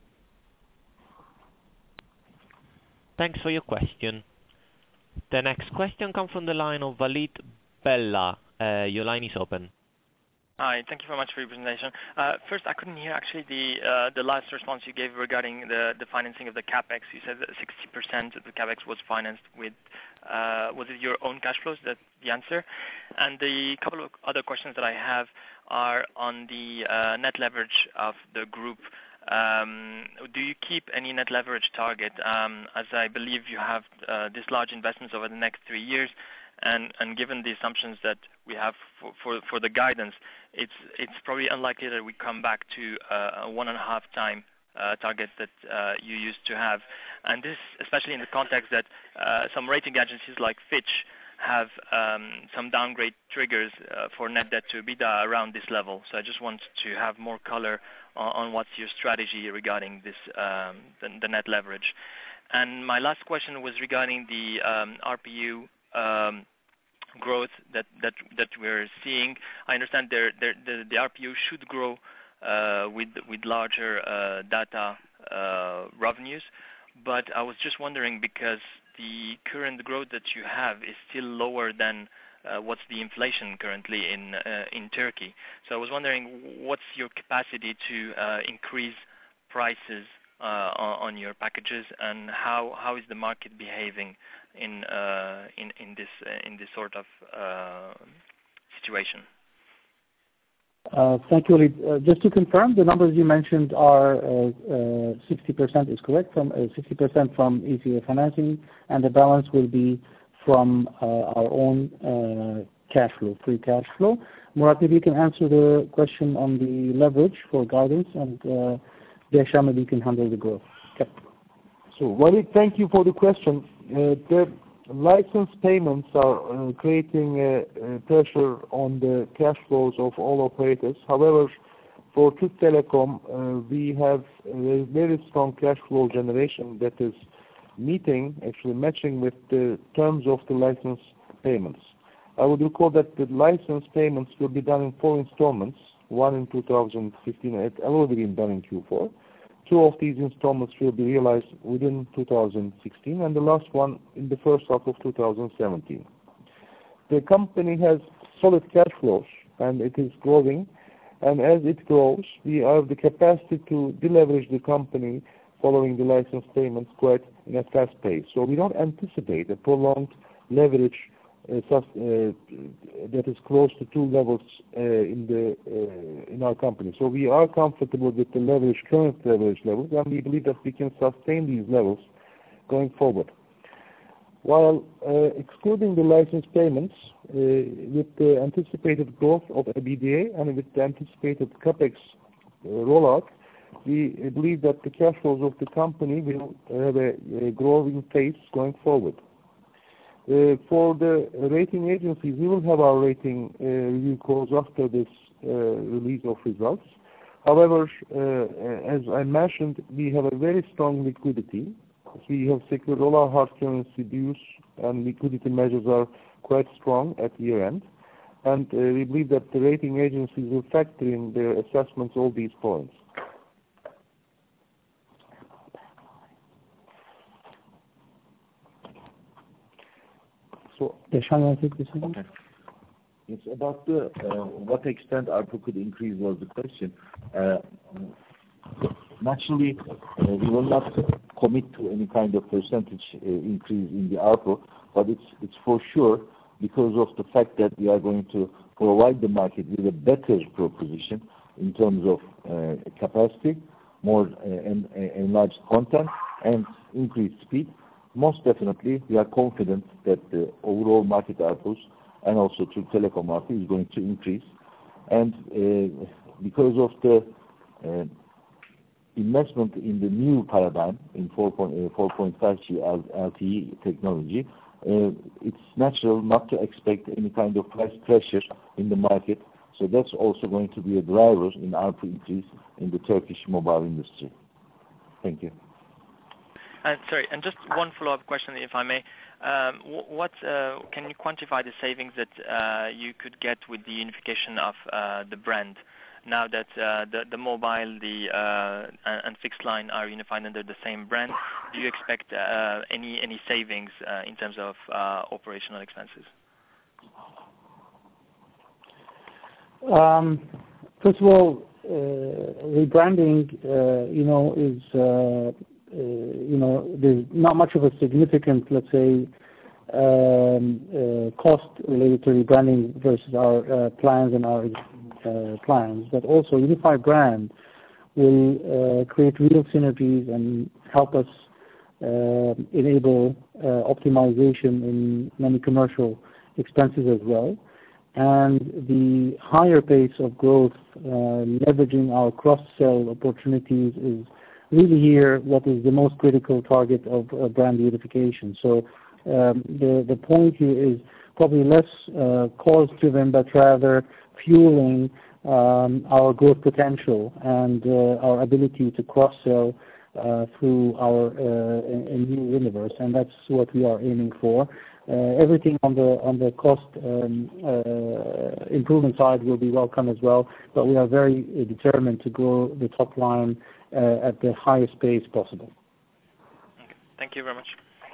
Thanks for your question. The next question comes from the line of Walid Bella. Uh, your line is open. Hi, thank you very much for your presentation. Uh, first, I couldn't hear actually the uh, the last response you gave regarding the, the financing of the CapEx. You said that sixty percent of the CapEx was financed with, uh, was it your own cash flows? That's the answer. And the couple of other questions that I have are on the uh, net leverage of the group. Um, do you keep any net leverage target? Um, as I believe you have uh, this large investments over the next three years. And, and given the assumptions that we have for, for, for the guidance, it's it's probably unlikely that we come back to uh, a one and a half time uh, target that uh, you used to have. And this, especially in the context that uh, some rating agencies like Fitch have um, some downgrade triggers uh, for net debt to EBITDA around this level. So I just want to have more color on, on what's your strategy regarding this um, the, the net leverage. And my last question was regarding the um, R P U. Um, growth that, that that we're seeing. I understand there, there, the, the R P U should grow uh, with with larger uh, data uh, revenues, but I was just wondering because the current growth that you have is still lower than uh, what's the inflation currently in uh, in Turkey. So I was wondering what's your capacity to uh, increase prices uh, on, on your packages, and how, how is the market behaving in uh, in in this uh, in this sort of uh, situation? Uh, Thank you, Walid. Uh, Just to confirm, the numbers you mentioned are uh, uh, sixty percent is correct, from uh, sixty percent from E C A financing, and the balance will be from uh, our own uh, cash flow, free cash flow. Murat, maybe you can answer the question on the leverage for guidance, and uh, Desham, maybe you can handle the growth. Okay. So, Walid, thank you for the question. Uh, the license payments are uh, creating uh, uh, pressure on the cash flows of all operators. However, for Türk Telekom, uh, we have a very strong cash flow generation that is meeting, actually matching with the terms of the license payments. I would recall that the license payments will be done in four installments, one in two thousand fifteen, it already been done in Q four. Two of these installments will be realized within two thousand sixteen, and the last one in the first half of two thousand seventeen. The company has solid cash flows, and it is growing. And as it grows, we have the capacity to deleverage the company following the license payments quite in a fast pace. So we don't anticipate a prolonged leverage uh, sus- uh, that is close to two levels uh, in the uh, in our company. So we are comfortable with the leverage, current leverage levels, and we believe that we can sustain these levels going forward. While uh, excluding the license payments, uh, with the anticipated growth of EBITDA and with the anticipated CapEx uh, rollout, we believe that the cash flows of the company will have a, a growing pace going forward. Uh, for the rating agencies, we will have our rating uh, review calls after this uh, release of results. However, uh, as I mentioned, we have a very strong liquidity. We have secured all our hard currency dues, and liquidity measures are quite strong at year end. And uh, we believe that the rating agencies will factor in their assessments all these points. So, Desham, you want to take this one? Okay. It's about the uh, what extent A R P U could increase was the question. Uh, naturally, uh, we will not commit to any kind of percentage uh, increase in the A R P U, but it's it's for sure because of the fact that we are going to provide the market with a better proposition in terms of uh, capacity, more uh, en- enlarged content, and increased speed. Most definitely, we are confident that the overall market A R P Us and also Türk Telekom A R P U is going to increase. And uh, because of the uh, investment in the new paradigm in four point five G L T E technology, uh, it's natural not to expect any kind of price pressure in the market. So that's also going to be a driver in A R P U increase in the Turkish mobile industry. Thank you. Uh, sorry, and just one follow-up question, if I may. Um, what uh, can you quantify the savings that uh, you could get with the unification of uh, the brand now that uh, the, the mobile, the uh, and fixed line are unified under the same brand? Do you expect uh, any any savings uh, in terms of uh, operational expenses? Um, first of all, uh, rebranding, uh, you know, is. Uh, Uh, you know, there's not much of a significant, let's say, um, uh, cost related to rebranding versus our uh, plans and our uh, plans. But also, unified brand will uh, create real synergies and help us uh, enable uh, optimization in many commercial expenses as well. And the higher pace of growth, uh, leveraging our cross-sell opportunities is really here what is the most critical target of uh, brand unification. So um, the, the point here is probably less uh, cost-driven, but rather fueling um, our growth potential and uh, our ability to cross-sell uh, through our uh, a new universe, and that's what we are aiming for. Uh, everything on the on the cost um, uh, improvement side will be welcome as well, but we are very uh, determined to grow the top line uh, at the highest pace possible. Okay. Thank you very much.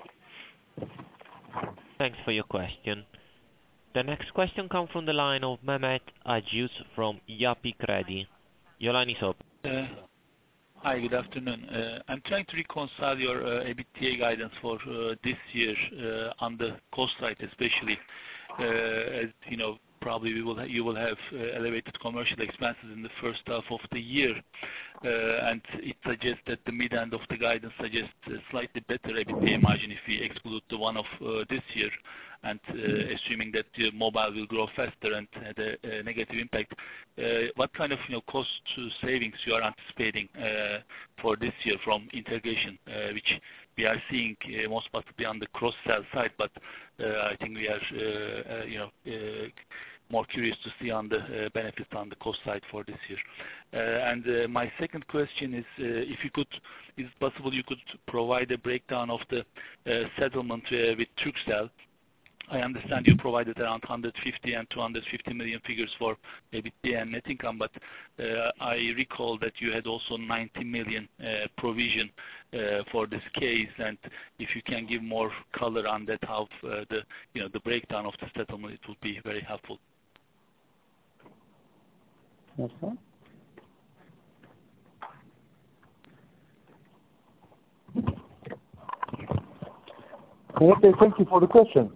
Thanks for your question. The next question comes from the line of Mehmet Aciz from Yapı Kredi. Your line is open. Uh, Hi, good afternoon. Uh, I'm trying to reconcile your uh, EBITDA guidance for uh, this year uh, on the cost side, especially uh, as you know probably we will ha you will have uh, elevated commercial expenses in the first half of the year, uh, and it suggests that the mid end of the guidance suggests a slightly better EBITDA margin if we exclude the one of uh, this year, and uh, assuming that uh, mobile will grow faster and had a, a negative impact. Uh, what kind of you know cost savings you are anticipating uh, for this year from integration, uh, which we are seeing uh, most possibly on the cross-sell side, but uh, I think we are uh, uh, you know uh, more curious to see on the uh, benefits on the cost side for this year. Uh, and uh, my second question is, uh, if you could, is it possible you could provide a breakdown of the uh, settlement uh, with Turkcell? I understand you provided around one hundred fifty and two hundred fifty million figures for EBITDA and net income, but uh, I recall that you had also ninety million uh, provision uh, for this case, and if you can give more color on that, how uh, the you know the breakdown of the settlement, it would be very helpful. Yes, sir. Okay, thank you for the question.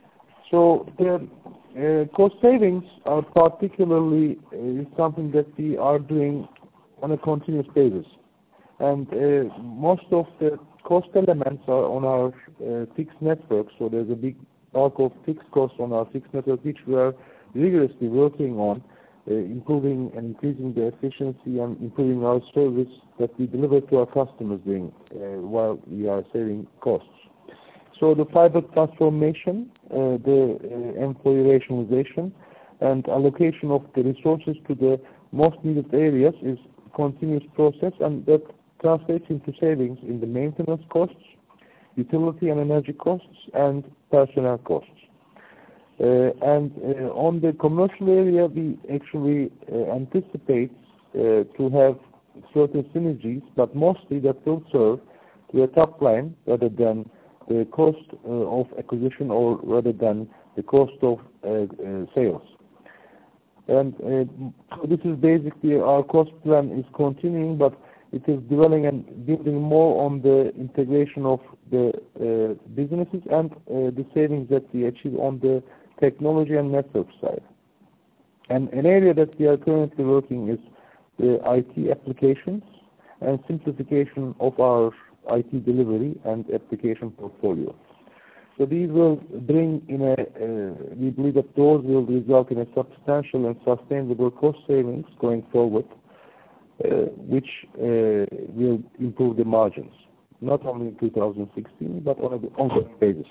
So the uh, cost savings are particularly uh, something that we are doing on a continuous basis, and uh, most of the cost elements are on our uh, fixed network. So there's a big bulk of fixed costs on our fixed network, which we are rigorously working on, uh, improving and increasing the efficiency and improving our service that we deliver to our customers doing uh, while we are saving costs. So the fiber transformation, uh, the uh, employee rationalization, and allocation of the resources to the most needed areas is a continuous process, and that translates into savings in the maintenance costs, utility and energy costs, and personnel costs. Uh, and uh, on the commercial area, we actually uh, anticipate uh, to have certain synergies, but mostly that will serve to a top line rather than the cost uh, of acquisition, or rather than the cost of uh, uh, sales. And uh, this is basically our cost plan is continuing, but it is dwelling and building more on the integration of the uh, businesses and uh, the savings that we achieve on the technology and network side. And an area that we are currently working is the I T applications and simplification of our I T delivery and application portfolio. So these will bring in a, uh, we believe that those will result in a substantial and sustainable cost savings going forward, uh, which uh, will improve the margins, not only in two thousand sixteen, but on an ongoing basis.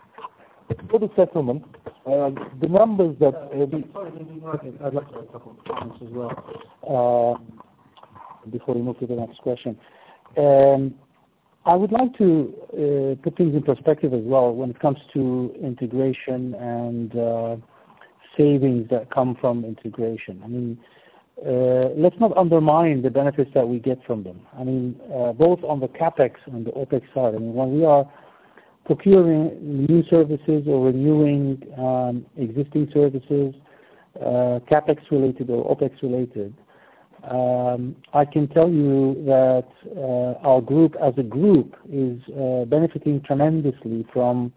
For the settlement, uh, the numbers that... Uh, the Sorry, I'd like to have a couple of comments as well, uh, before we move to the next question. Um, I would like to uh, put things in perspective as well when it comes to integration and uh, savings that come from integration. I mean, uh, let's not undermine the benefits that we get from them. I mean, uh, both on the CapEx and the OpEx side. I mean, when we are procuring new services or renewing um, existing services, uh, CapEx related or OpEx related, Um, I can tell you that uh, our group as a group is uh, benefiting tremendously from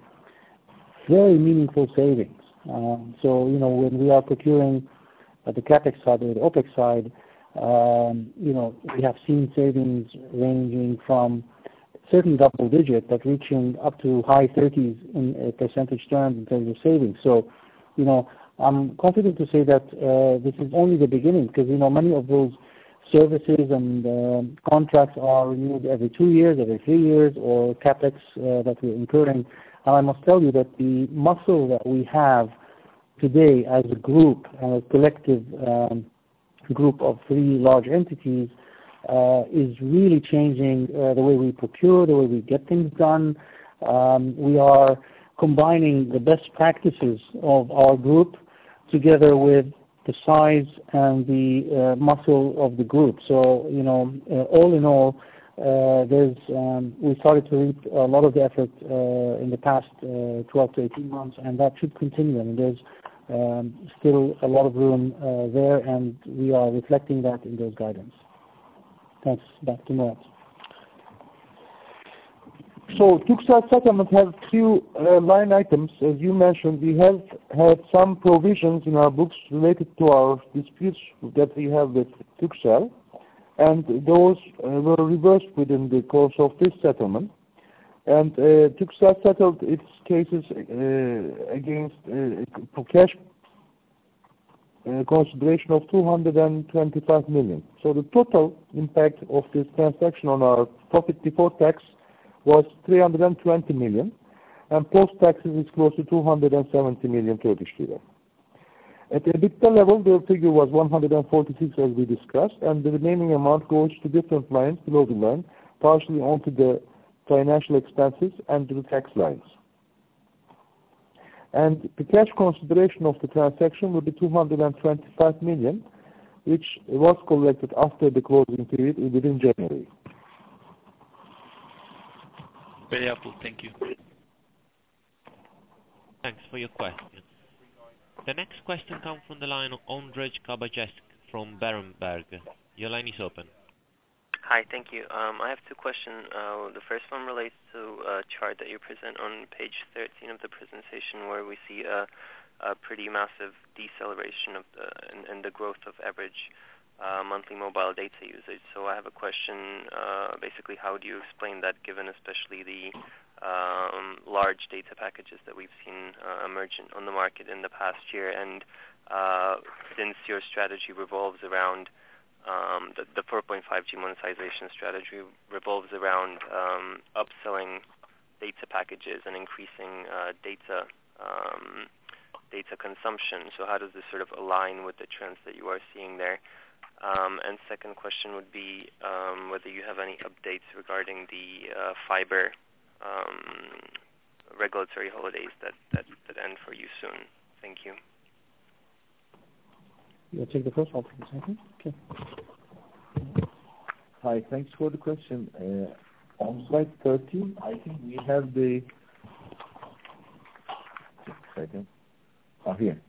very meaningful savings. Um, so, you know, when we are procuring at the CapEx side or the OpEx side, um, you know, we have seen savings ranging from certain double digit, but reaching up to high thirties in uh, percentage terms in terms of savings. So, you know, I'm confident to say that uh, this is only the beginning, because, you know, many of those services and uh, contracts are renewed every two years, every three years, or CapEx uh, that we're incurring. And I must tell you that the muscle that we have today as a group, and a collective um, group of three large entities, uh, is really changing uh, the way we procure, the way we get things done. Um, we are combining the best practices of our group together with the size and the uh, muscle of the group. So, you know, uh, all in all, uh, there's um, we started to reap a lot of the effort uh, in the past uh, twelve to eighteen months, and that should continue. I mean, there's um, still a lot of room uh, there, and we are reflecting that in those guidance. Thanks. Back to Murat. So Turkcell settlement has few uh, line items. As you mentioned, we have had some provisions in our books related to our disputes that we have with Turkcell, and those uh, were reversed within the course of this settlement. And uh, Turkcell settled its cases uh, against uh, cash uh, consideration of two hundred twenty-five million. So the total impact of this transaction on our profit before tax was three hundred twenty million, and post taxes is close to two hundred seventy million Turkish lira. At the EBITDA level, the figure was one hundred forty-six, as we discussed, and the remaining amount goes to different lines below the line, partially onto the financial expenses and to the tax lines. And the cash consideration of the transaction will be two hundred twenty-five million, which was collected after the closing period within January. Very helpful. Thank you. Thanks for your question. The next question comes from the line of Ondrej Cabejsek from Berenberg. Your line is open. Hi, thank you. Um, I have two questions. Uh, the first one relates to a chart that you present on page thirteen of the presentation, where we see a, a pretty massive deceleration of the in, in the growth of average uh, monthly mobile data usage. So I have a question. Uh, basically, how do you explain that, given especially the um, large data packages that we've seen uh, emerge on the market in the past year, and uh, since your strategy revolves around Um, the, the four point five G monetization strategy revolves around um, upselling data packages and increasing uh, data um, data consumption. So how does this sort of align with the trends that you are seeing there? Um, and second question would be um, whether you have any updates regarding the uh, fiber um, regulatory holidays that, that, that end for you soon. Thank you. You'll take the first one for the second? Okay. Hi, thanks for the question. Uh, on slide thirteen, I think we have the... Second. Oh, here.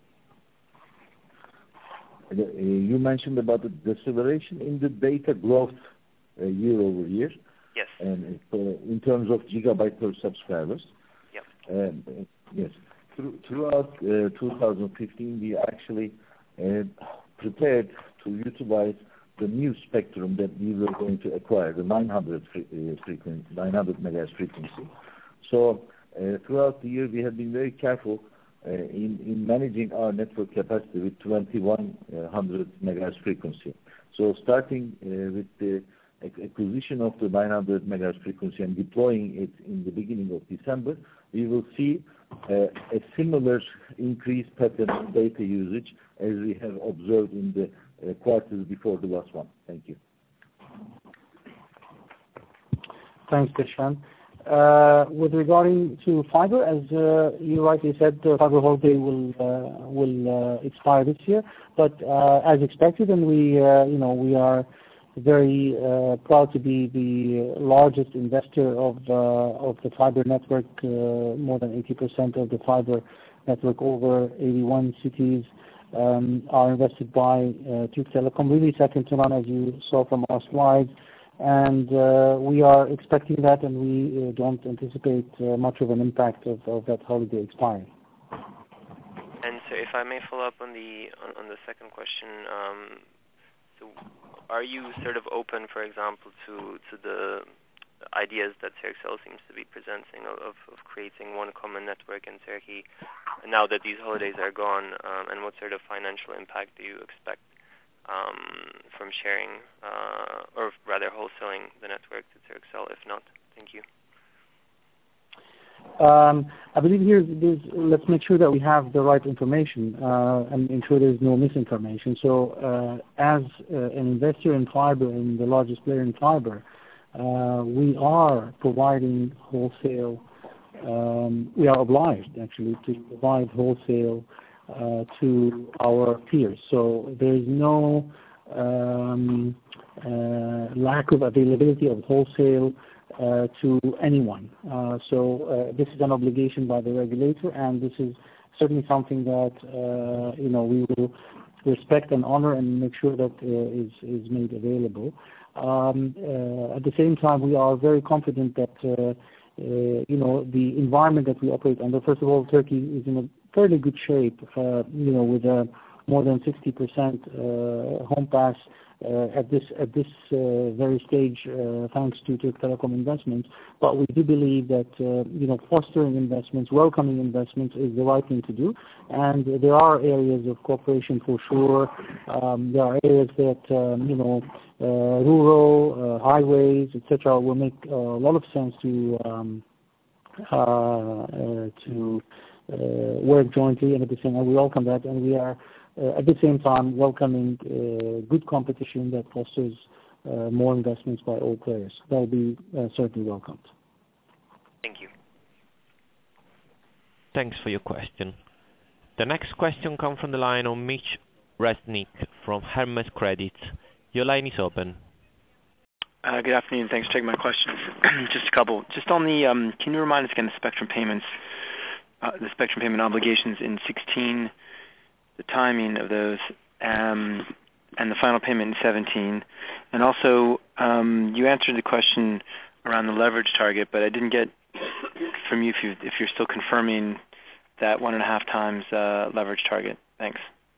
The, uh, you mentioned about the deceleration in the data growth uh, year over year. Yes. And uh, in terms of gigabyte per subscribers. Yep. Um, uh, yes. Through, throughout uh, two thousand fifteen, we actually uh, prepared to utilize the new spectrum that we were going to acquire, the nine hundred fre- uh, frequency, nine hundred megahertz frequency. So uh, throughout the year, we have been very careful uh, in, in managing our network capacity with twenty-one hundred megahertz frequency. So starting uh, with the acquisition of the nine hundred megahertz frequency and deploying it in the beginning of December, we will see uh, a similar increased pattern in data usage as we have observed in the uh, quarters before the last one. Thank you. Thanks, Krishan. Uh, with regarding to fiber, as uh, you rightly said, the fiber holiday will uh, will uh, expire this year. But uh, as expected, and we uh, you know we are very uh, proud to be the largest investor of uh, of the fiber network. Uh, more than eighty percent of the fiber network, over eighty-one cities, um, are invested by uh, Turk Telecom. Really second to none, as you saw from our slides. And uh, we are expecting that, and we uh, don't anticipate uh, much of an impact of, of that holiday expiring. And so, if I may follow up on the on, on the second question, um, so are you sort of open, for example, to to the ideas that Turkcell seems to be presenting of, of creating one common network in Turkey now that these holidays are gone, um, and what sort of financial impact do you expect Um, from sharing, uh, or rather wholesaling the network to Turkcell, if not? Thank you. Um, I believe here, there's, let's make sure that we have the right information uh, and ensure there's no misinformation. So uh, as uh, an investor in fiber and the largest player in fiber, uh, we are providing wholesale, um, we are obliged actually to provide wholesale Uh, to our peers. So there is no um, uh, lack of availability of wholesale uh, to anyone. Uh, so uh, this is an obligation by the regulator, and this is certainly something that uh, you know we will respect and honor and make sure that uh, is is made available. Um, uh, at the same time, we are very confident that uh, uh, you know, the environment that we operate under. First of all, Turkey is in a fairly good shape, uh, you know, with a more than sixty percent uh, home pass uh, at this at this uh, very stage, uh, thanks to Türk Telekom investments. But we do believe that uh, you know, fostering investments, welcoming investments, is the right thing to do. And there are areas of cooperation for sure. Um, there are areas that um, you know, uh, rural uh, highways, et cetera, will make uh, a lot of sense to um, uh, uh, to uh, work jointly, and at the same time we welcome that, and we are. Uh, at the same time, welcoming uh, good competition that fosters uh, more investments by all players. That will be uh, certainly welcomed. Thank you. Thanks for your question. The next question comes from the line of Mitch Resnick from Hermes Credit. Your line is open. Uh, good afternoon. Thanks for taking my questions. Just a couple. Just on the, um, can you remind us again the spectrum payments, uh, the spectrum payment obligations in sixteen? The timing of those, um, and the final payment in seventeen. And also, um, you answered the question around the leverage target, but I didn't get from you if, you, if you're still confirming that one and a half times uh, leverage target. Thanks.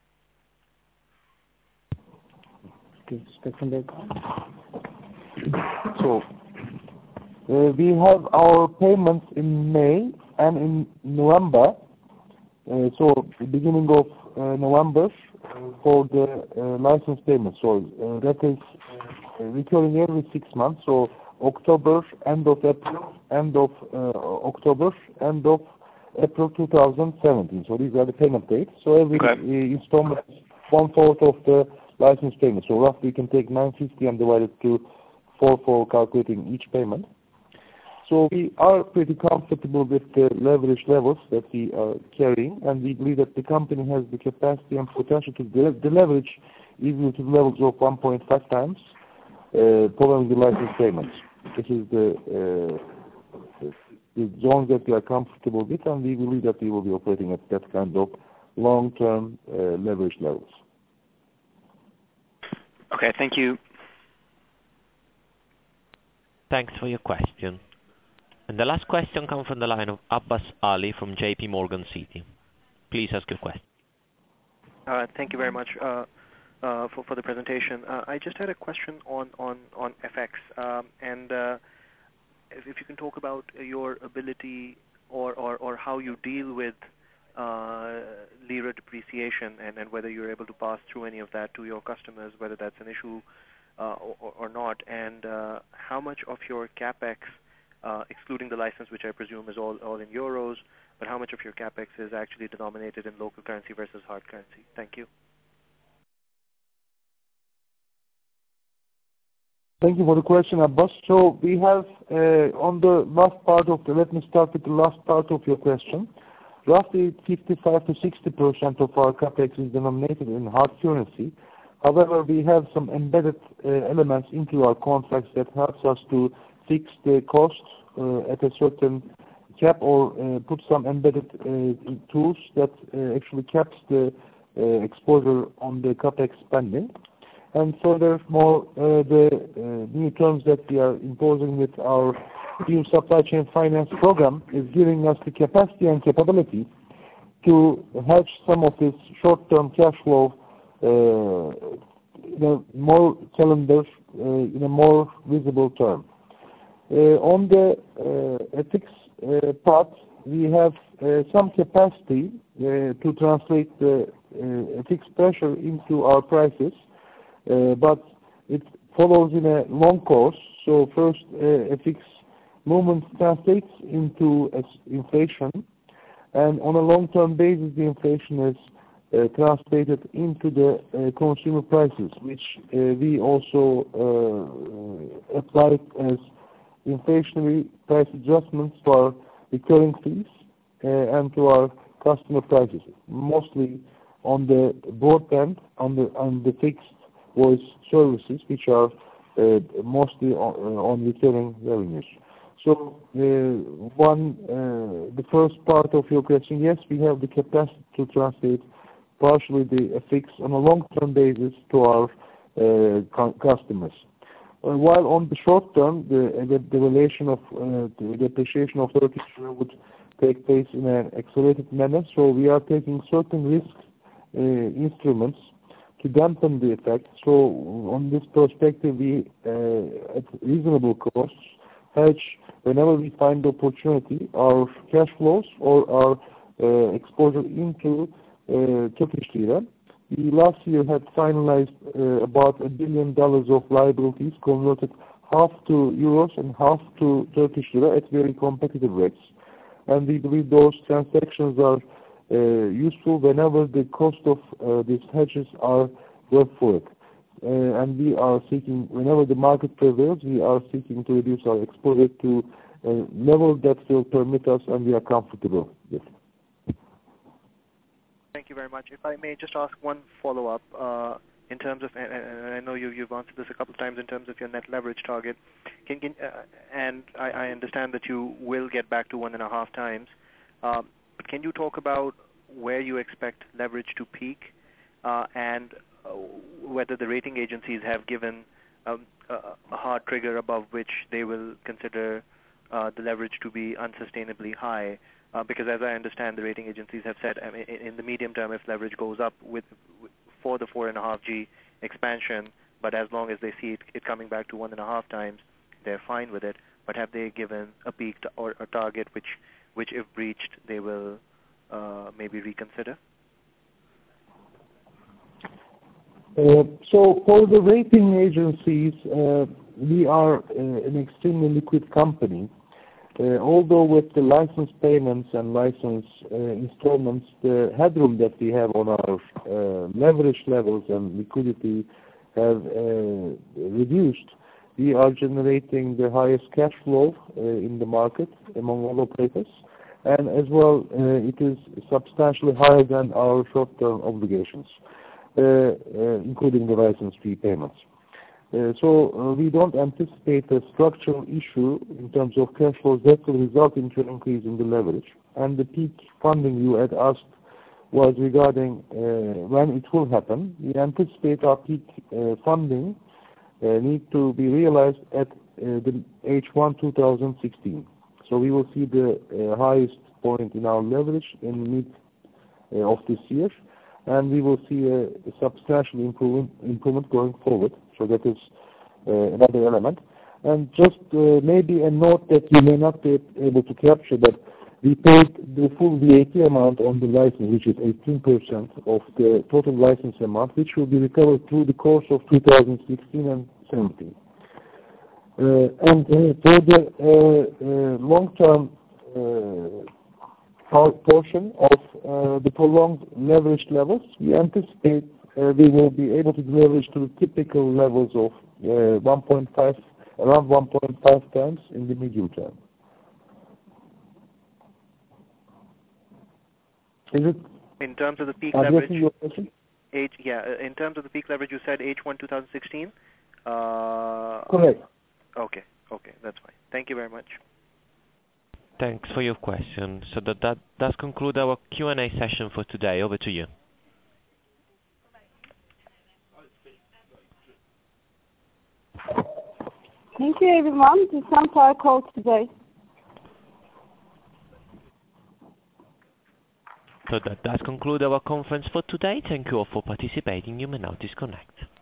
So, uh, we have our payments in May and in November. Uh, so, the beginning of uh, November uh, for the uh, license payment. So, uh, that is uh, recurring every six months. So, October, end of April, end of uh, October, end of April two thousand seventeen. So, these are the payment dates. So, every okay. uh, installment is one fourth of the license payment. So, roughly, you can take nine hundred fifty and divide it to four for calculating each payment. So we are pretty comfortable with the leverage levels that we are carrying, and we believe that the company has the capacity and potential to deleverage even to the levels of one point five times uh, following the license payments. This is the, uh, the zone that we are comfortable with, and we believe that we will be operating at that kind of long-term uh, leverage levels. Okay, thank you. Thanks for your question. And the last question comes from the line of Abbas Ali from J P Morgan Citi. Please ask your question. Uh, thank you very much uh, uh, for, for the presentation. Uh, I just had a question on, on, on F X. Um, and uh, if, if you can talk about your ability or, or, or how you deal with uh, lira depreciation, and, and whether you're able to pass through any of that to your customers, whether that's an issue uh, or, or not, and uh, how much of your CapEx, Uh, excluding the license, which I presume is all, all in euros, but how much of your CapEx is actually denominated in local currency versus hard currency? Thank you. Thank you for the question, Abbas. So we have uh, on the last part of the, let me start with the last part of your question. Roughly fifty-five to sixty percent of our CapEx is denominated in hard currency. However, we have some embedded uh, elements into our contracts that helps us to fix the cost uh, at a certain cap, or uh, put some embedded uh, tools that uh, actually caps the uh, exposure on the CapEx spending. And furthermore, uh, the uh, new terms that we are imposing with our new supply chain finance program is giving us the capacity and capability to hedge some of this short-term cash flow uh, in a more calendar, uh, in a more visible term. Uh, on the uh, F X uh, part, we have uh, some capacity uh, to translate the uh, F X pressure into our prices, uh, but it follows in a long course. So first, uh, F X movement translates into uh, inflation, and on a long-term basis, the inflation is uh, translated into the uh, consumer prices, which uh, we also uh, apply as inflationary price adjustments to our recurring fees uh, and to our customer prices, mostly on the broadband, on the on the fixed voice services, which are uh, mostly on, uh, on recurring revenues. So, uh, one, uh, the first part of your question, yes, we have the capacity to translate partially the F X on a long-term basis to our uh, customers. Uh, while on the short term, the, the devaluation of uh, the depreciation of Turkish lira would take place in an accelerated manner. So we are taking certain risk uh, instruments to dampen the effect. So on this perspective, we uh, at reasonable costs hedge whenever we find the opportunity our cash flows or our uh, exposure into uh, Turkish lira. We last year had finalized uh, about a billion dollars of liabilities, converted half to euros and half to Turkish lira at very competitive rates. And we believe those transactions are uh, useful whenever the cost of uh, these hedges are worth for it. Uh, and we are seeking, whenever the market prevails, we are seeking to reduce our exposure to a level that will permit us and we are comfortable with. Thank you very much. If I may just ask one follow-up uh, in terms of, and, and I know you, you've answered this a couple of times in terms of your net leverage target, can, can, uh, and I, I understand that you will get back to one and a half times, uh, but can you talk about where you expect leverage to peak uh, and uh, whether the rating agencies have given um, a, a hard trigger above which they will consider uh, the leverage to be unsustainably high? Uh, because as I understand, the rating agencies have said, I mean, in the medium term, if leverage goes up with, with for the four and a half G expansion, but as long as they see it, it coming back to one and a half times, they're fine with it. But have they given a peak to, or a target which, which if breached, they will uh, maybe reconsider? Uh, so for the rating agencies, uh, we are uh, an extremely liquid company. Uh, although with the license payments and license uh, installments, the headroom that we have on our uh, leverage levels and liquidity have uh, reduced, we are generating the highest cash flow uh, in the market among all operators, and as well uh, it is substantially higher than our short-term obligations, uh, uh, including the license fee payments. Uh, so uh, we don't anticipate a structural issue in terms of cash flows that will result into an increase in the leverage. And the peak funding you had asked was regarding uh, when it will happen. We anticipate our peak uh, funding uh, need to be realized at uh, the H one two thousand sixteen. So we will see the uh, highest point in our leverage in mid uh, of this year, and we will see a, a substantial improvement, improvement going forward. So that is uh, another element. And just uh, maybe a note that you may not be able to capture, but we paid the full V A T amount on the license, which is eighteen percent of the total license amount, which will be recovered through the course of two thousand sixteen and seventeen. Uh, and uh, for the uh, uh, long-term uh, portion of uh, the prolonged leverage levels, we anticipate Uh, we will be able to leverage to the typical levels of uh, one point five, around one point five times in the medium term. Is it in terms of the peak leverage? Your question? H, yeah, in terms of the peak leverage, you said H one twenty sixteen? Uh, Correct. Okay, okay, that's fine. Thank you very much. Thanks for your question. So that, that does conclude our Q and A session for today. Over to you. Thank you, everyone. This ends our call today. So that does conclude our conference for today. Thank you all for participating. You may now disconnect.